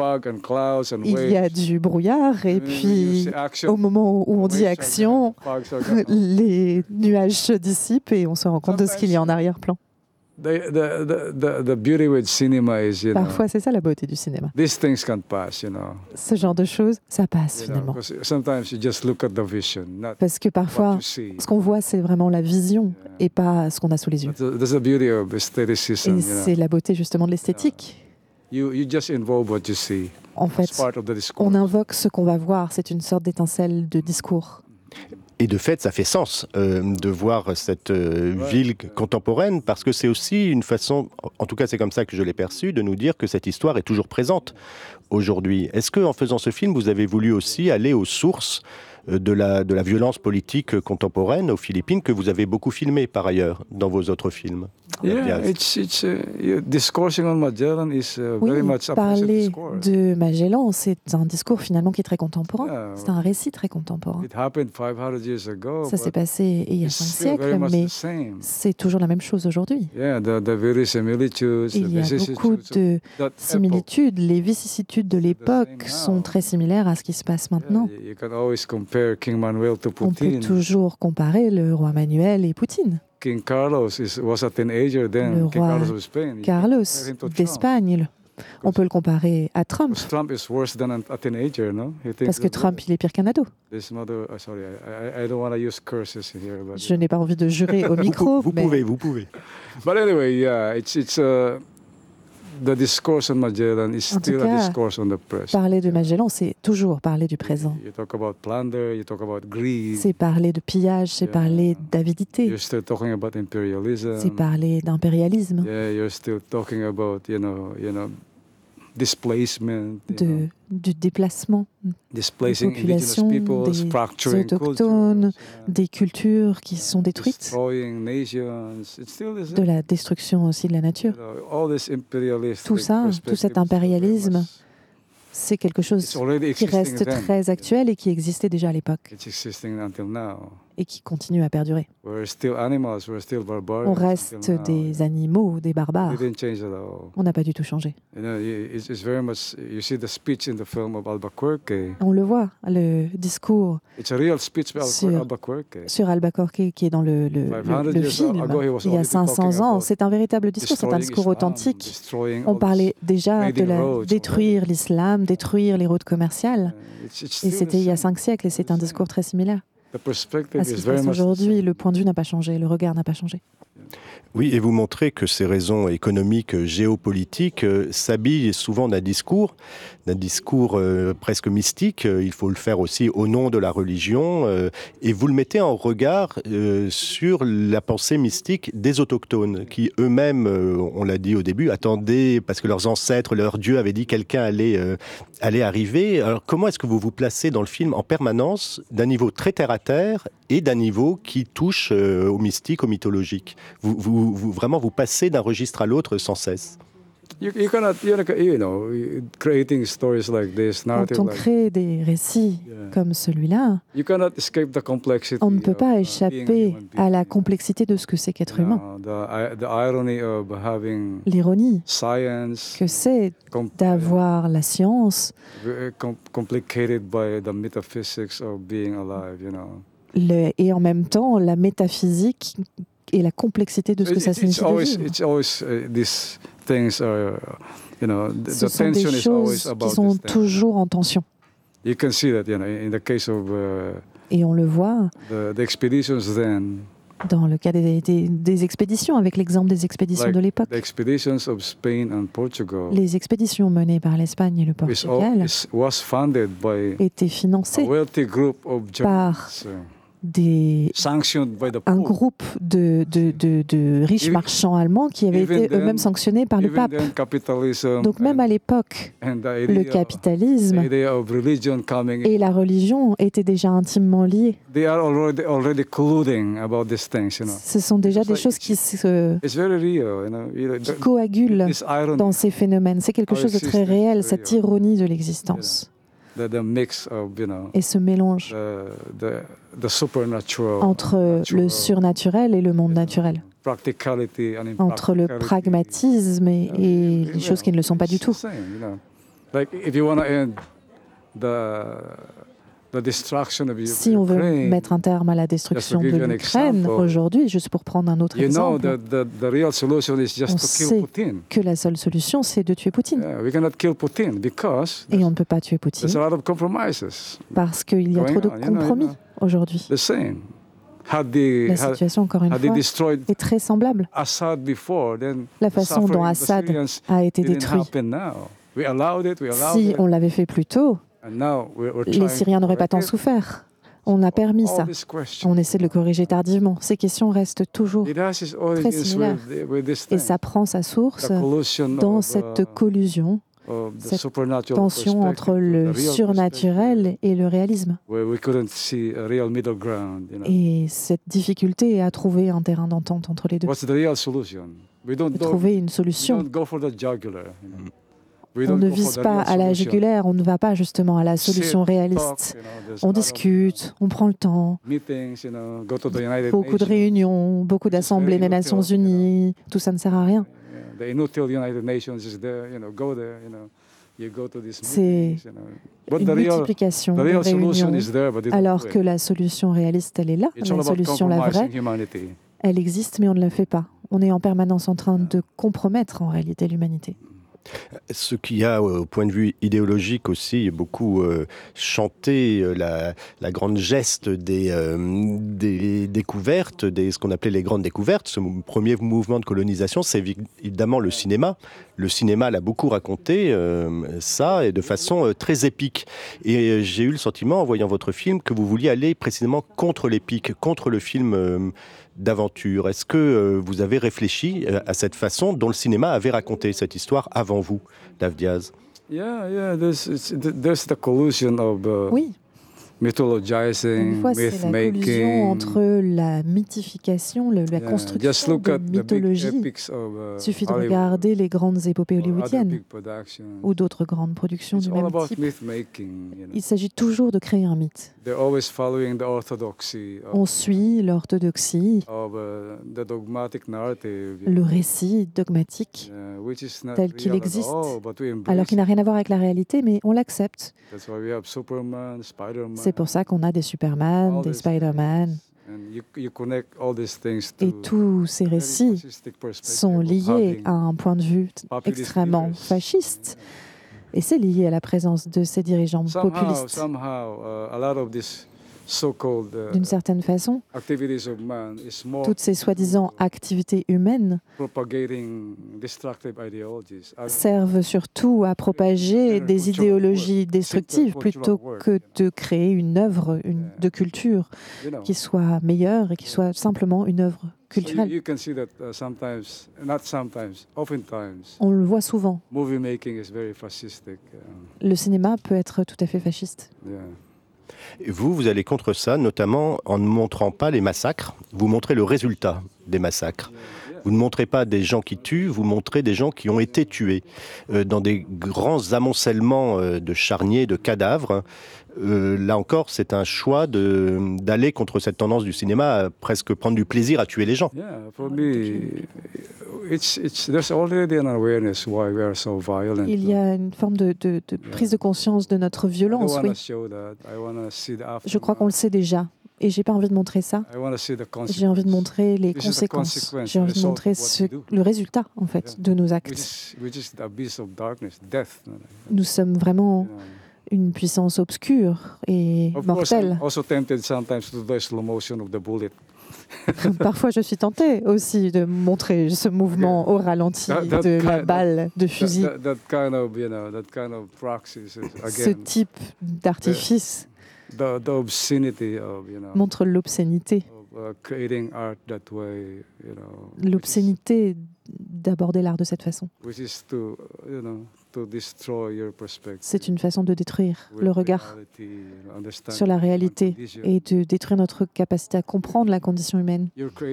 il y a du brouillard, et puis au moment où on dit action, les nuages se dissipent et on se rend compte de ce qu'il y a en arrière-plan. The, the, the, the beauty with cinema is, you Parfois, know, c'est ça la beauté du cinéma. These things can pass, you know. Ce genre de choses, ça passe You finalement. know, sometimes you just look at the vision, not Parce que parfois, what you see. ce qu'on voit, c'est vraiment la vision et pas ce qu'on a sous les yeux. That's the beauty of aestheticism, Et you c'est know. la beauté justement de l'esthétique. You, you just involve what you see. En fait, It's part of the discourse. on invoque ce qu'on va voir. C'est une sorte d'étincelle de discours. Et de fait, ça fait sens euh, de voir cette euh, ville contemporaine, parce que c'est aussi une façon, en tout cas c'est comme ça que je l'ai perçu, de nous dire que cette histoire est toujours présente aujourd'hui. Est-ce qu'en faisant ce film, vous avez voulu aussi aller aux sources de la, de la violence politique contemporaine aux Philippines, que vous avez beaucoup filmé par ailleurs dans vos autres films? Yeah, it's, it's, uh, discoursing on Magellan is uh, Oui, very much a parler discourse. de Magellan, c'est un discours finalement qui est très contemporain. Yeah. C'est un récit très contemporain. It happened five hundred years ago, Ça s'est but passé il y a it's cinq still siècles, very much mais the same. c'est toujours la même chose aujourd'hui. Yeah, the, the very similitudes, Il the y a vicissitudes beaucoup of de that epoch. similitudes. Les vicissitudes de l'époque sont très similaires à ce qui se passe maintenant. Yeah, you can always compare King Manuel to On peut Putin. toujours comparer le roi Manuel et Poutine. King Carlos is, was a teenager then. Le King roi Carlos of Spain. You Carlos compare him to Trump. d'Espagne. On peut le comparer à Trump, Because Trump is worse than a, a teenager, no? You think parce que that- Trump, il est pire qu'un ado. This mother, uh, sorry, I, I, I don't want to use curses here, but Je n'ai pas envie de jurer au micro, Vous mais pouvez, vous pouvez. but anyway, yeah, it's it's uh, the discourse on Magellan is En tout still cas, a discourse on the present. parler de Magellan, c'est toujours parler du présent. You talk about plunder, you talk about greed. C'est parler de pillage, c'est Yeah. parler d'avidité, You're still talking about imperialism. c'est parler d'impérialisme, Yeah, you're still talking about, you know, you know, displacement, you know, de, du déplacement des displacing indigenous populations, peoples, des fracturing autochtones, cultures, yeah, des cultures qui sont détruites, destroying nations. It still is de la destruction aussi de la nature. you know, all this imperialistic Tout ça, tout cet perspective is very impérialisme, much- c'est quelque chose it's already qui existing reste then. très actuel et qui existait déjà à l'époque It's existing until now. et qui continue à perdurer. We're still animals, we're still barbarians. On until reste now. des animaux, des barbares. We didn't change at all. On n'a pas du tout changé. You know, it's, it's very much. You see the speech in the film of Albuquerque. On le voit, le discours It's a real speech by Sur- Albuquerque. sur Albuquerque qui est dans le, le- le- five hundred le years film, ago, he was il y a already cinq cents talking ans. about C'est un véritable discours, c'est un destroying discours Islam, authentique. destroying On all parlait this déjà de trading la, roads, détruire l'islam, détruire les routes commerciales. Uh, it's- it's Et still c'était the il y a same. cinq siècles et c'est un discours très similaire The perspective à ce is qui se very passe much the aujourd'hui. same. Le point de vue n'a pas changé, le regard n'a pas changé. Oui, et vous montrez que ces raisons économiques, euh, géopolitiques, euh, s'habillent souvent d'un discours, d'un discours euh, presque mystique. Euh, il faut le faire aussi au nom de la religion. Euh, et vous le mettez en regard euh, sur la pensée mystique des autochtones, qui eux-mêmes, euh, on l'a dit au début, attendaient, parce que leurs ancêtres, leurs dieux avaient dit quelqu'un allait, euh, allait arriver. Alors comment est-ce que vous vous placez dans le film en permanence d'un niveau très terre-à-terre et d'un niveau qui touche euh, au mystique, au mythologique? Vous, vous, vous- vraiment, vous passez d'un registre à l'autre sans cesse. You, you cannot, you know, you know, creating stories like this, Quand narrative on like crée des récits Yeah. comme celui-là, you cannot escape the complexity. on ne peut of, pas uh, being a échapper human à la being. complexité de ce que c'est qu'être You humain. know, the, i- the irony of having L'ironie science que c'est com- d'avoir la science, very com- complicated by the metaphysics of being alive, you know. le- et en même temps la métaphysique et la complexité de ce que It- ça it- it's signifie de always, vivre. it's always uh, these things are, you know, the, Ce the sont tension des is always choses about qui sont this thing. toujours en tension. You can see that, you know, in the case of uh, Et on le voit the, the expeditions then, dans le cas des, des- des expéditions, avec l'exemple des expéditions like de l'époque. the expeditions of Spain and Portugal, Les expéditions menées par l'Espagne et le which all, Portugal is, was funded by étaient a financées wealthy group of par Germans, uh, des, sanctioned by the un Pope. groupe de, de, de, de riches Even- marchands allemands qui avaient even été then- eux-mêmes sanctionnés par le Even pape. then, capitalism Donc même and, à l'époque, and the le idea, capitalisme the idea of religion coming et la religion étaient déjà intimement liés. they are already already colluding about these things, you know. Ce sont déjà It's des like- choses qui se It's very real, you know. You know, qui the- coagulent this irony, dans ces phénomènes. C'est quelque Our chose de très existence, réel, very cette real. ironie de l'existence the, the mix of, you know, et ce mélange the, the, the supernatural, entre natural, le surnaturel et le monde naturel, practicality and entre le impracticality. pragmatisme et, et les choses qui ne le sont pas du It's tout. the same, you know. Like if you want to end the the destruction of Si on veut Ukraine, mettre un terme à la destruction de give you an l'Ukraine example, aujourd'hui, juste pour prendre un autre you know exemple, that the, the real solution is just on to kill sait Putin. que la seule solution, c'est de tuer Poutine. Yeah, we cannot kill Putin because Et on ne peut pas tuer Poutine there's a lot of compromises. parce qu'il y a going trop de on, you know, you compromis know. aujourd'hui. The same. Had they, La had, situation, encore une had they fois, destroyed est très semblable. Assad before, then La the façon dont suffering of the Assad Syrians a été didn't détruit. happen now. We allowed it, we allowed Si it, on l'avait fait plus tôt, and now we're, we're les trying Syriens to n'auraient pas tant correct it. souffert. On a permis All ça. these questions. On essaie de le corriger tardivement. Ces questions restent toujours It has its très origins similaires. with, with this Et thing. ça prend sa source The collusion dans of, cette uh, collusion, of the cette supernatural tension entre perspective, le the real surnaturel et le réalisme. perspective, where we couldn't see a real middle ground, you know. Et cette difficulté à trouver un terrain d'entente entre les deux. What's the real solution? We don't, De don't, trouver une we solution. don't go for the jugular, you know. We On don't ne go for vise the pas real à la solution. jugulaire, on ne va pas justement à la solution Sit, réaliste. talk, you know, there's a On lot of discute, on prend le temps, meetings, you know, go to the United beaucoup de Nations. réunions, beaucoup Which is d'assemblées very des Nations inutile, you know. Unies, tout ça ne sert à rien. Yeah, the inutile United Nations is there, you know, go there, you know. You go to these C'est meetings, you know. But une the real, multiplication the de real solution réunions, is there, but they don't alors do it. que la solution réaliste, elle est là. It's all La about solution, la vraie, compromising humanity. elle existe, mais on ne la fait pas. On est en permanence en train de compromettre en réalité l'humanité. Ce qui a, au point de vue idéologique aussi, beaucoup euh, chanté euh, la, la grande geste des, euh, des découvertes, des, ce qu'on appelait les grandes découvertes, ce premier mouvement de colonisation, c'est évidemment le cinéma. Le cinéma l'a beaucoup raconté, euh, ça, et de façon euh, très épique. Et euh, j'ai eu le sentiment, en voyant votre film, que vous vouliez aller précisément contre l'épique, contre le film euh, d'aventure. Est-ce que euh, vous avez réfléchi euh, à cette façon dont le cinéma avait raconté cette histoire avant vous, Dave Diaz? Yeah, yeah, there's, there's the collusion of uh, oui. mythologizing, Une fois, c'est la collusion entre la mythification, le, la yeah, construction de mythologie. Il suffit de regarder les grandes épopées hollywoodiennes ou d'autres grandes productions It's du même type. You know. Il s'agit toujours de créer un mythe. On suit l'orthodoxie, of, uh, the dogmatic narrative, le récit dogmatique yeah, tel qu'il existe, all, alors qu'il n'a rien à voir avec la réalité, mais on l'accepte. Superman, C'est pour ça qu'on a des Superman, des Spider-Man. You, you Et tous ces récits sont liés à un point de vue extrêmement fasciste. Et c'est lié à la présence de ces dirigeants populistes. D'une certaine façon, toutes ces soi-disant activités humaines servent surtout à propager des idéologies destructives plutôt que de créer une œuvre une, de culture qui soit meilleure et qui soit simplement une œuvre culturelle. On le voit souvent. Le cinéma peut être tout à fait fasciste. Vous, vous allez contre ça, notamment en ne montrant pas les massacres. Vous montrez le résultat des massacres. Vous ne montrez pas des gens qui tuent, vous montrez des gens qui ont été tués euh, dans des grands amoncellements euh, de charniers, de cadavres. Euh, là encore, c'est un choix de, d'aller contre cette tendance du cinéma à presque prendre du plaisir à tuer les gens. Yeah, for me, it's, it's, there's already an awareness why we are so violent. Il y a une forme de, de, de prise de conscience de notre violence, oui. Je crois qu'on le sait déjà. Et j'ai pas envie de montrer ça. J'ai envie de montrer les conséquences. J'ai envie de montrer ce, le résultat, en fait, de nos actes. Nous sommes vraiment une puissance obscure et mortelle. Parfois, je suis tentée aussi de montrer ce mouvement au ralenti de la balle de fusil. Ce type d'artifice The, the obscenity of, you know, montre l'obscénité. Of, uh, creating art that way, you know, l'obscénité d'aborder l'art de cette façon. Which is to, you know, to destroy your perspective. C'est une façon de détruire le regard sur la réalité et de détruire notre capacité à comprendre la condition humaine.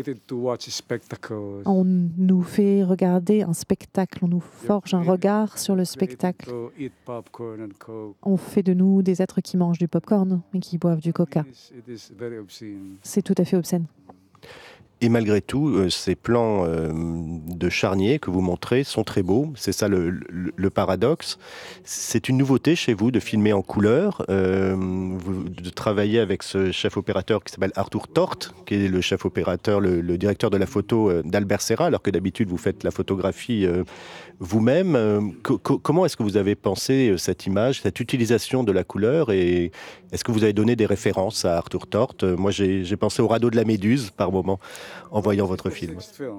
On nous fait regarder un spectacle, on nous forge un regard sur le spectacle. On fait de nous des êtres qui mangent du popcorn et qui boivent du coca. C'est tout à fait obscène. Et malgré tout, euh, ces plans euh, de charnier que vous montrez sont très beaux. C'est ça le, le, le paradoxe. C'est une nouveauté chez vous de filmer en couleur. Euh, vous, de travailler avec ce chef opérateur qui s'appelle Arthur Tort, qui est le chef opérateur, le, le directeur de la photo euh, d'Albert Serra, alors que d'habitude vous faites la photographie euh, vous-même. Euh, co- co- comment est-ce que vous avez pensé euh, cette image, cette utilisation de la couleur, et est-ce que vous avez donné des références à Arthur Tort? euh, Moi, j'ai, j'ai pensé au radeau de la Méduse par moment en voyant votre film.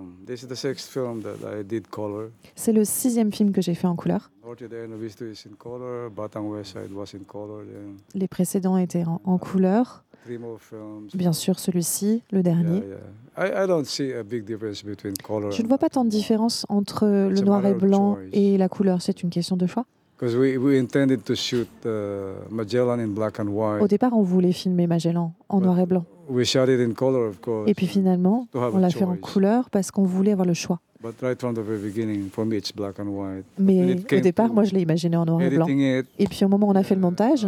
C'est le sixième film que j'ai fait en couleur. Les précédents étaient en, en couleur. Bien sûr, celui-ci, le dernier. Je ne vois pas tant de différence entre le noir et blanc et la couleur. C'est une question de choix. Au départ, on voulait filmer Magellan en noir et blanc. Et puis finalement, on l'a fait en couleur parce qu'on voulait avoir le choix. Mais au départ, moi, je l'ai imaginé en noir et blanc. Et puis au moment où on a fait le montage,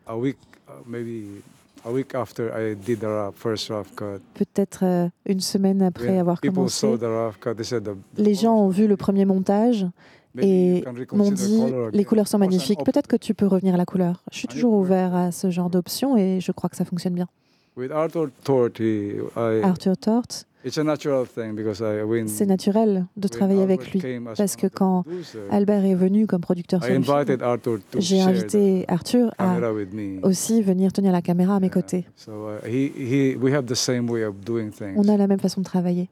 peut-être euh, une semaine après avoir commencé, les gens ont vu le premier montage et m'ont dit « les couleurs sont magnifiques, peut-être que tu peux revenir à la couleur ». Je suis toujours ouvert à ce genre d'options et je crois que ça fonctionne bien. Arthur Tort, C'est naturel de travailler avec lui, parce que quand Albert est venu comme producteur sur le film, j'ai invité Arthur à aussi venir tenir la caméra à mes côtés. On a la même façon de travailler.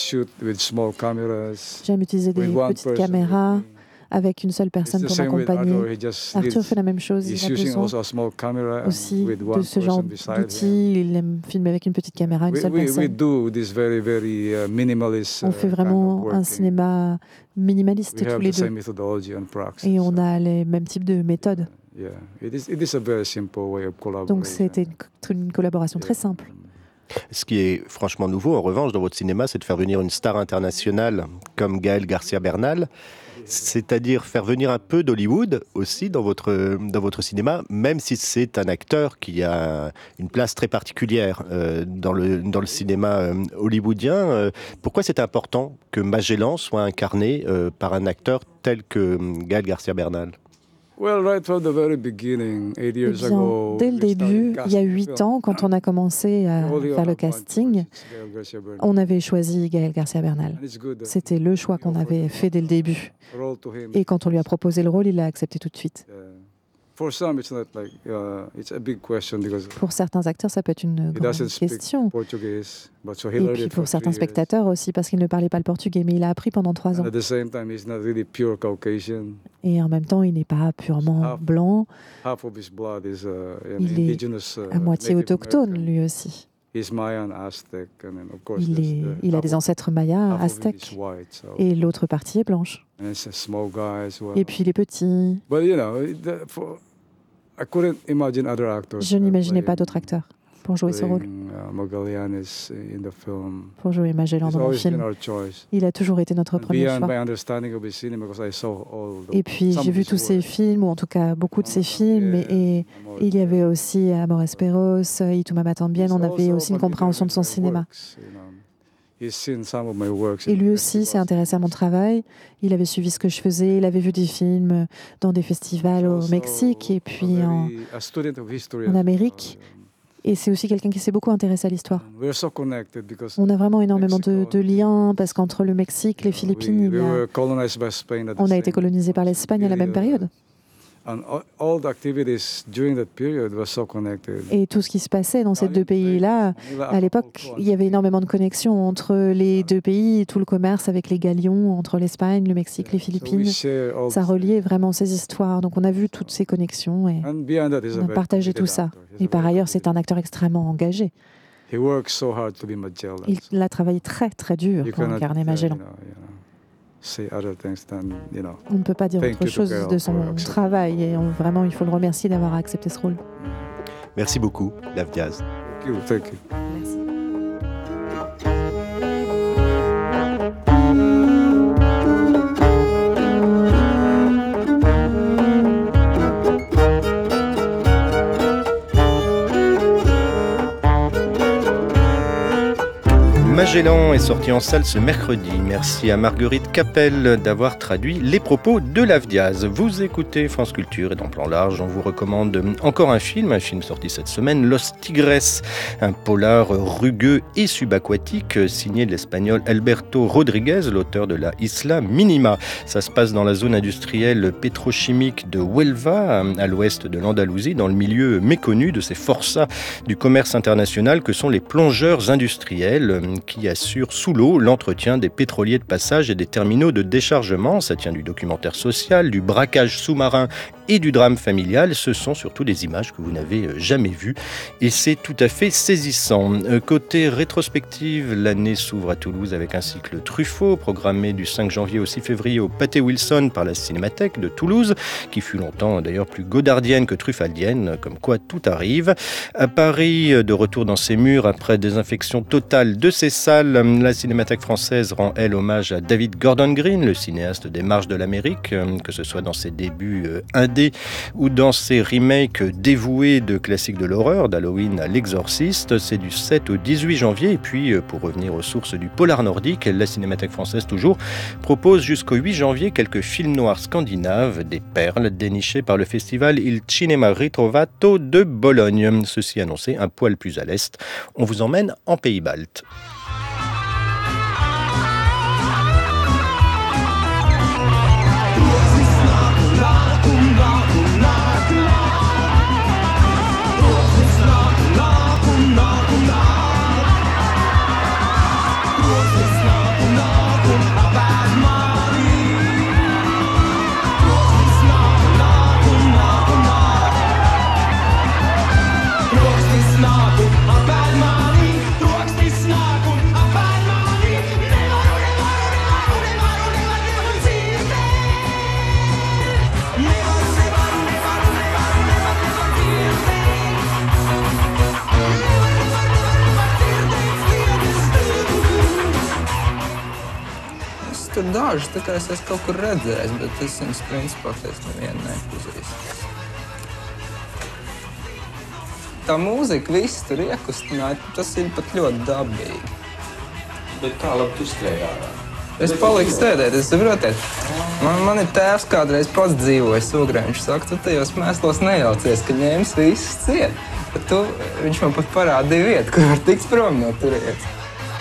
J'aime utiliser des petites caméras avec une seule personne pour m'accompagner. Arthur fait la même chose, il a besoin aussi de ce genre d'outils. Il aime filmer avec une petite caméra, une seule personne. On fait vraiment un cinéma minimaliste tous les deux. Et on a les mêmes types de méthodes. Donc c'était une, une collaboration très simple. Ce qui est franchement nouveau, en revanche, dans votre cinéma, c'est de faire venir une star internationale comme Gaël Garcia Bernal. C'est-à-dire faire venir un peu d'Hollywood aussi dans votre, dans votre cinéma, même si c'est un acteur qui a une place très particulière euh, dans, le, dans le cinéma euh, hollywoodien. Euh, pourquoi c'est important que Magellan soit incarné euh, par un acteur tel que Gaël Garcia Bernal ? Eh bien, dès le début, il y a huit ans, quand on a commencé à faire le casting, on avait choisi Gaël Garcia Bernal. C'était le choix qu'on avait fait dès le début. Et quand on lui a proposé le rôle, il l'a accepté tout de suite. Pour certains acteurs, ça peut être une grande question. Et puis pour certains spectateurs aussi, parce qu'il ne parlait pas le portugais, mais il a appris pendant trois ans. Et en même temps, il n'est pas purement blanc. Il est à moitié autochtone, lui aussi. Il, est, il a des ancêtres mayas, aztèques, et l'autre partie est blanche. Et puis les petits. Je n'imaginais pas d'autres acteurs pour jouer ce rôle. Pour jouer Magellan dans le film. Il a toujours été notre premier choix. Et puis j'ai vu tous ses films, ou en tout cas beaucoup de ses films, et, et il y avait aussi Amores Perros, Y tu m'amas también, on avait aussi une compréhension de son cinéma. Et lui aussi s'est intéressé à mon travail. Il avait suivi ce que je faisais. Il avait vu des films dans des festivals au Mexique et puis en, en Amérique. Et c'est aussi quelqu'un qui s'est beaucoup intéressé à l'histoire. On a vraiment énormément de, de liens parce qu'entre le Mexique, les Philippines, il y a... on a été colonisé par l'Espagne à la même période. Et tout ce qui se passait dans ces deux pays-là, à l'époque, il y avait énormément de connexions entre les deux pays, tout le commerce avec les galions entre l'Espagne, le Mexique, les Philippines. Ça reliait vraiment ces histoires. Donc on a vu toutes ces connexions et on a partagé tout ça. Et par ailleurs, c'est un acteur extrêmement engagé. Il a travaillé très très dur pour incarner Magellan. On ne peut pas dire autre chose de son travail et on, vraiment il faut le remercier d'avoir accepté ce rôle. Merci beaucoup, Lav Diaz. Merci. Magellan est sorti en salle ce mercredi. Merci à Marguerite Capel d'avoir traduit les propos de Lav Diaz. Vous écoutez France Culture et dans Plan Large, on vous recommande encore un film, un film sorti cette semaine, Los Tigres, un polar rugueux et subaquatique signé de l'espagnol Alberto Rodriguez, l'auteur de la Isla Minima. Ça se passe dans la zone industrielle pétrochimique de Huelva, à l'ouest de l'Andalousie, dans le milieu méconnu de ces forçats du commerce international que sont les plongeurs industriels qui assure sous l'eau l'entretien des pétroliers de passage et des terminaux de déchargement. Ça tient du documentaire social, du braquage sous-marin et du drame familial. Ce sont surtout des images que vous n'avez jamais vues et c'est tout à fait saisissant. Côté rétrospective, l'année s'ouvre à Toulouse avec un cycle Truffaut programmé du cinq janvier au six février au Pathé Wilson par la Cinémathèque de Toulouse, qui fut longtemps d'ailleurs plus godardienne que truffaldienne, comme quoi tout arrive. À Paris, de retour dans ses murs après désinfection totale de ses salles, la Cinémathèque française rend elle hommage à David Gordon Green, le cinéaste des Marches de l'Amérique, que ce soit dans ses débuts indés ou dans ses remakes dévoués de classiques de l'horreur, d'Halloween à l'Exorciste. C'est du sept au dix-huit janvier. Et puis, pour revenir aux sources du polar nordique, la Cinémathèque française toujours propose jusqu'au huit janvier quelques films noirs scandinaves, des perles dénichées par le festival Il Cinema Ritrovato de Bologne. Ceci annoncé un poil plus à l'est. On vous emmène en Pays Baltes. Tur dažs, tā kā es esmu kaut kur redzējis, bet es viņus principā nevienu nepazīstu. Tā mūzika viss tur iekustināja, tas ir pat ļoti dabīgi. Bet kā labi tu skrēji ārā? Es paliku sēdēt, es saprotiet. Man, man ir tēvs kādreiz pats dzīvojis Ogrē, viņš saka, tu tajos mēslos nejaucies, ka ņēmis visus ciet. Bet tu, viņš man pat parādīja vietu, kur var tikt prom no turienes.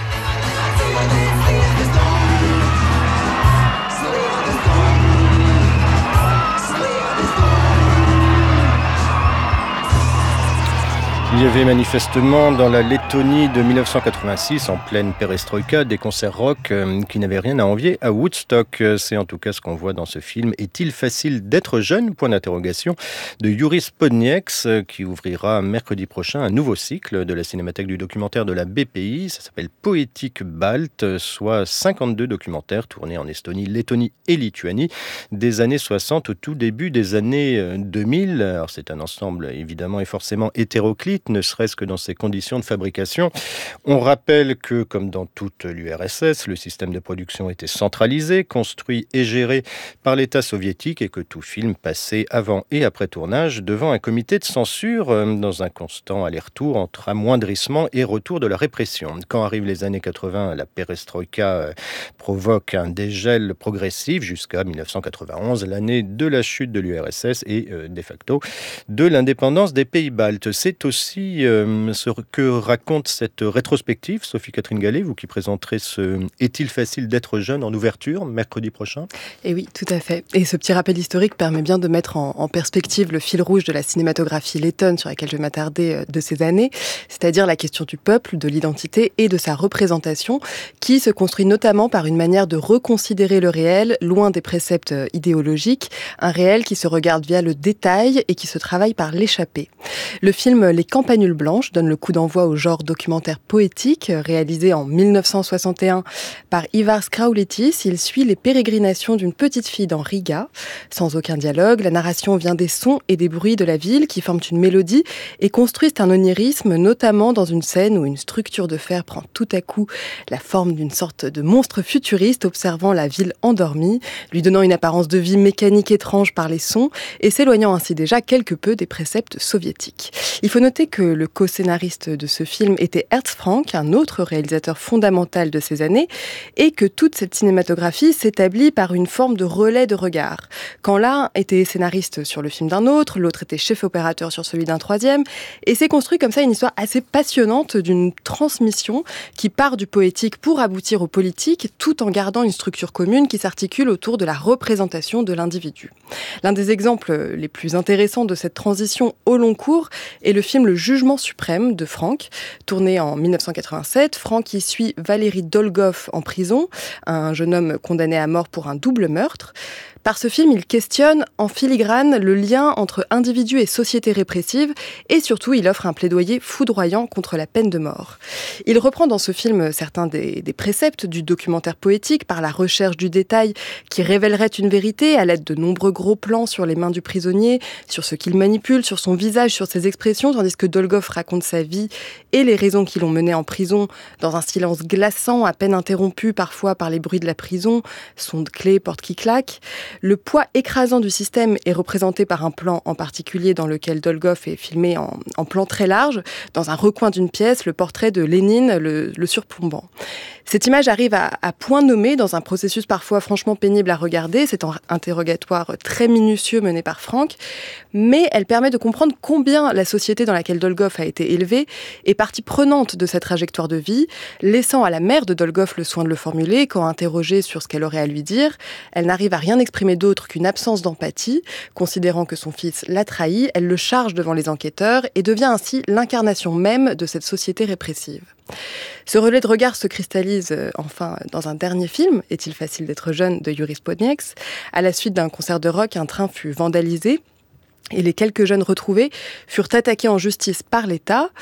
Il y avait manifestement dans la Lettonie de dix-neuf cent quatre-vingt-six, en pleine perestroïka, des concerts rock euh, qui n'avaient rien à envier à Woodstock. C'est en tout cas ce qu'on voit dans ce film. Est-il facile d'être jeune ? Point d'interrogation de Yuris Spodnieks, qui ouvrira mercredi prochain un nouveau cycle de la Cinémathèque du documentaire de la B P I. Ça s'appelle Poétique Balt, soit cinquante-deux documentaires tournés en Estonie, Lettonie et Lituanie des années soixante au tout début des années deux mille. Alors c'est un ensemble évidemment et forcément hétéroclite, ne serait-ce que dans ses conditions de fabrication. On rappelle que, comme dans toute l'U R S S, le système de production était centralisé, construit et géré par l'État soviétique et que tout film passait avant et après tournage devant un comité de censure dans un constant aller-retour entre amoindrissement et retour de la répression. Quand arrivent les années quatre-vingts, la perestroïka provoque un dégel progressif jusqu'à dix-neuf cent quatre-vingt-onze, l'année de la chute de l'U R S S et de facto de l'indépendance des pays baltes. C'est aussi euh, ce que raconte cette rétrospective, Sophie-Catherine Gallet, vous qui présenterez ce « Est-il facile d'être jeune ?» en ouverture, mercredi prochain. Et oui, tout à fait. Et ce petit rappel historique permet bien de mettre en, en perspective le fil rouge de la cinématographie lettonne sur laquelle je vais m'attarder de ces années, c'est-à-dire la question du peuple, de l'identité et de sa représentation, qui se construit notamment par une manière de reconsidérer le réel, loin des préceptes idéologiques, un réel qui se regarde via le détail et qui se travaille par l'échappée. Le film Les Campanules blanches donne le coup d'envoi au genre documentaire poétique, réalisé en dix-neuf cent soixante et un par Ivar Skraulitis. Il suit les pérégrinations d'une petite fille dans Riga. Sans aucun dialogue, la narration vient des sons et des bruits de la ville qui forment une mélodie et construisent un onirisme, notamment dans une scène où une structure de fer prend tout à coup la forme d'une sorte de monstre futuriste observant la ville endormie, lui donnant une apparence de vie mécanique étrange par les sons et s'éloignant ainsi déjà quelque peu des préceptes soviétiques. Il faut noter que le co-scénariste de ce film était Ernst Frank, un autre réalisateur fondamental de ces années, et que toute cette cinématographie s'établit par une forme de relais de regard. Quand l'un était scénariste sur le film d'un autre, l'autre était chef opérateur sur celui d'un troisième, et s'est construit comme ça une histoire assez passionnante d'une transmission qui part du poétique pour aboutir au politique, tout en gardant une structure commune qui s'articule autour de la représentation de l'individu. L'un des exemples les plus intéressants de cette transition au long cours est le film Le Jugement suprême de Frank, tourné en dix-neuf cent quatre-vingt-sept. Frank y suit Valéry Dolgov en prison, un jeune homme condamné à mort pour un double meurtre. Par ce film, il questionne en filigrane le lien entre individu et société répressive et surtout, il offre un plaidoyer foudroyant contre la peine de mort. Il reprend dans ce film certains des, des préceptes du documentaire poétique par la recherche du détail qui révélerait une vérité à l'aide de nombreux gros plans sur les mains du prisonnier, sur ce qu'il manipule, sur son visage, sur ses expressions, tandis que Dolgov raconte sa vie et les raisons qui l'ont mené en prison dans un silence glaçant, à peine interrompu parfois par les bruits de la prison, sons de clés, portes qui claquent. Le poids écrasant du système est représenté par un plan en particulier dans lequel Dolgov est filmé en, en plan très large, dans un recoin d'une pièce, le portrait de Lénine, le, le surplombant. Cette image arrive à, à point nommé dans un processus parfois franchement pénible à regarder. C'est un interrogatoire très minutieux mené par Frank, mais elle permet de comprendre combien la société dans laquelle Dolgov a été élevé est partie prenante de sa trajectoire de vie, laissant à la mère de Dolgov le soin de le formuler quand interrogée sur ce qu'elle aurait à lui dire. Elle n'arrive à rien exprimer d'autre qu'une absence d'empathie. Considérant que son fils l'a trahi, elle le charge devant les enquêteurs et devient ainsi l'incarnation même de cette société répressive. Ce relais de regard se cristallise euh, enfin dans un dernier film, Est-il facile d'être jeune de Yuris Spodnieks. À la suite d'un concert de rock, un train fut vandalisé et les quelques jeunes retrouvés furent attaqués en justice par l'État.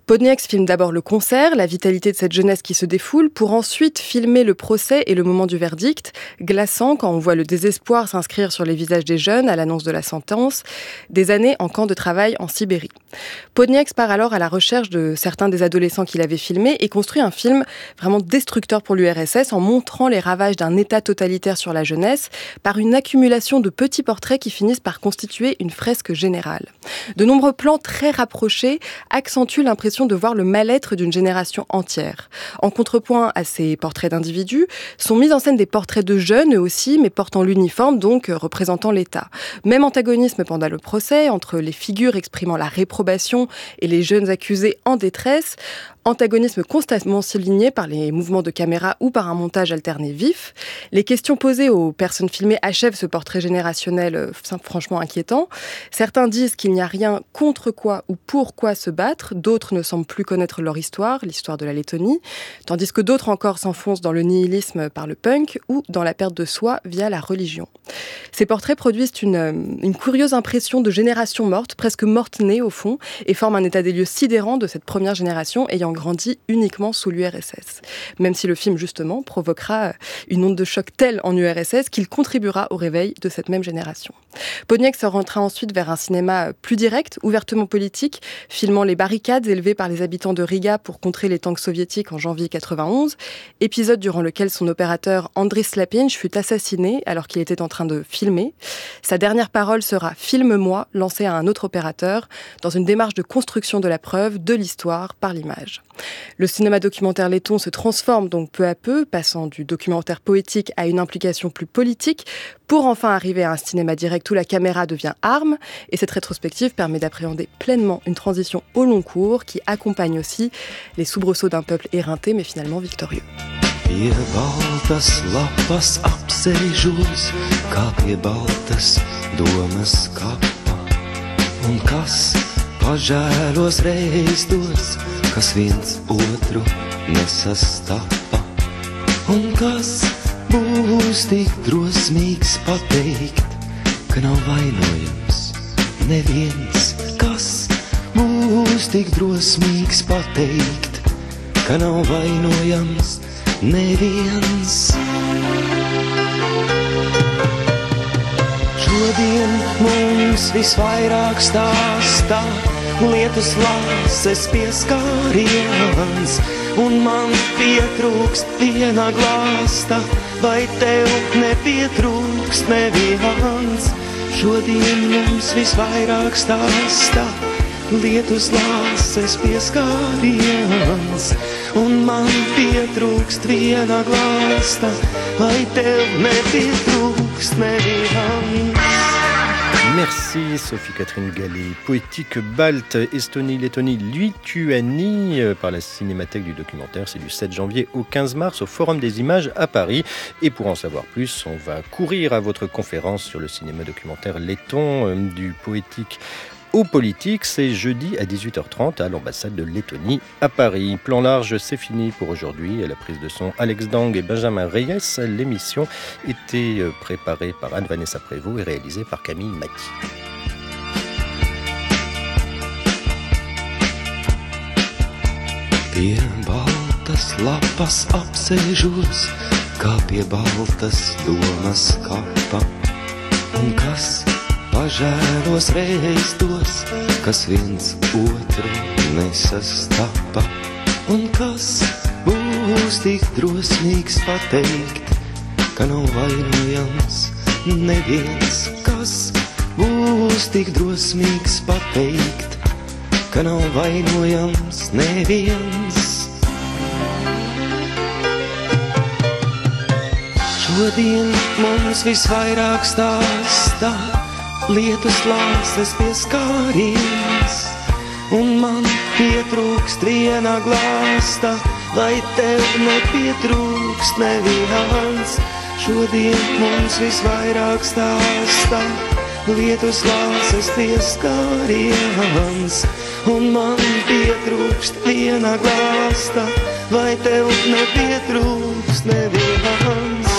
Podnieks filme d'abord le concert, la vitalité de cette jeunesse qui se défoule, pour ensuite filmer le procès et le moment du verdict, glaçant quand on voit le désespoir s'inscrire sur les visages des jeunes à l'annonce de la sentence, des années en camp de travail en Sibérie. Podnieks part alors à la recherche de certains des adolescents qu'il avait filmés et construit un film vraiment destructeur pour l'U R S S en montrant les ravages d'un État totalitaire sur la jeunesse par une accumulation de petits portraits qui finissent par constituer une fresque générale. De nombreux plans très rapprochés accentuent l'impression de voir le mal-être d'une génération entière. En contrepoint à ces portraits d'individus, sont mis en scène des portraits de jeunes eux aussi, mais portant l'uniforme, donc représentant l'État. Même antagonisme pendant le procès, entre les figures exprimant la réprobation et les jeunes accusés en détresse. Antagonisme constamment souligné par les mouvements de caméra ou par un montage alterné vif. Les questions posées aux personnes filmées achèvent ce portrait générationnel euh, franchement inquiétant. Certains disent qu'il n'y a rien contre quoi ou pourquoi se battre. D'autres ne semblent plus connaître leur histoire, l'histoire de la Lettonie. Tandis que d'autres encore s'enfoncent dans le nihilisme par le punk ou dans la perte de soi via la religion. Ces portraits produisent une, une curieuse impression de génération morte, presque morte-née au fond, et forment un état des lieux sidérant de cette première génération ayant grandi uniquement sous l'U R S S. Même si le film, justement, provoquera une onde de choc telle en U R S S qu'il contribuera au réveil de cette même génération. Podnieks se rentra ensuite vers un cinéma plus direct, ouvertement politique, filmant les barricades élevées par les habitants de Riga pour contrer les tanks soviétiques en janvier quatre-vingt-onze, épisode durant lequel son opérateur Andris Slapinch fut assassiné alors qu'il était en train de filmer. Sa dernière parole sera « Filme-moi », lancée à un autre opérateur, dans une démarche de construction de la preuve, de l'histoire, par l'image. Le cinéma documentaire letton se transforme donc peu à peu, passant du documentaire poétique à une implication plus politique, pour enfin arriver à un cinéma direct où la caméra devient arme. Et cette rétrospective permet d'appréhender pleinement une transition au long cours qui accompagne aussi les soubresauts d'un peuple éreinté mais finalement victorieux. Pie baltas lapas apsēžos, kā pie baltas domas kapa. Un kas pažēlos reiz tos, kas viens otru nesastapa. Un kas būs tik drosmīgs pateikt, ka nav vainojams neviens. Kas būs tik drosmīgs pateikt, ka nav vainojams neviens. Šodien mums visvairāk stāstā lietus lāses pieskāriens, un man pietrūkst viena glāsta, vai tev nepietrūkst neviens. Šodien mums visvairāk stāstā lietus lāses pieskāriens, un man pietrūkst viena glāsta, vai tev nepietrūkst neviens. Merci Sophie-Catherine Gallet. Poétique balte, Estonie, Lettonie, Lituanie par la Cinémathèque du documentaire. C'est du sept janvier au quinze mars au Forum des images à Paris. Et pour en savoir plus, on va courir à votre conférence sur le cinéma documentaire letton du poétique au politique. C'est jeudi à dix-huit heures trente à l'ambassade de Lettonie à Paris. Plan large, c'est fini pour aujourd'hui. À la prise de son, Alex Dang et Benjamin Reyes. L'émission était préparée par Anne-Vanessa Prévost et réalisée par Camille Maty. Pie baltas lapas apsēžos, kā pie baltas domas kapa. Un kas pažēlos reiz tos, kas viens otru nesastapa. Un kas būs tik drosmīgs pateikt, ka nav vainojams neviens. Kas būs tik drosmīgs pateikt, ka nav vainojams neviens. Šodien mums visvairāk stāstā lietus lāses pieskāriens, un man pietrūkst viena glāsta, vai tev nepietrūkst neviens. Šodien mums visvairāk stāstā lietus lāses pieskāriens, un man pietrūkst viena glāsta, vai tev nepietrūkst neviens.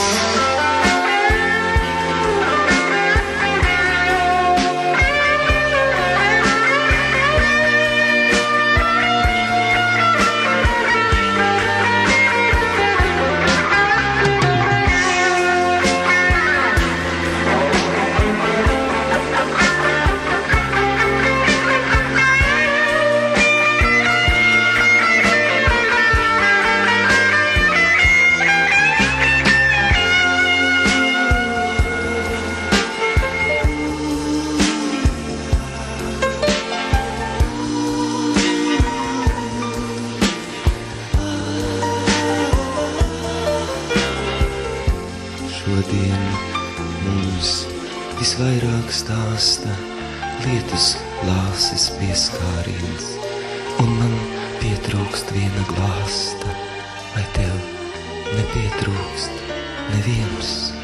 šodien mums visvairāk stāsta lietus lāses pieskāriens, un man pietrūkst viena glāsta, vai tev nepietrūkst neviens?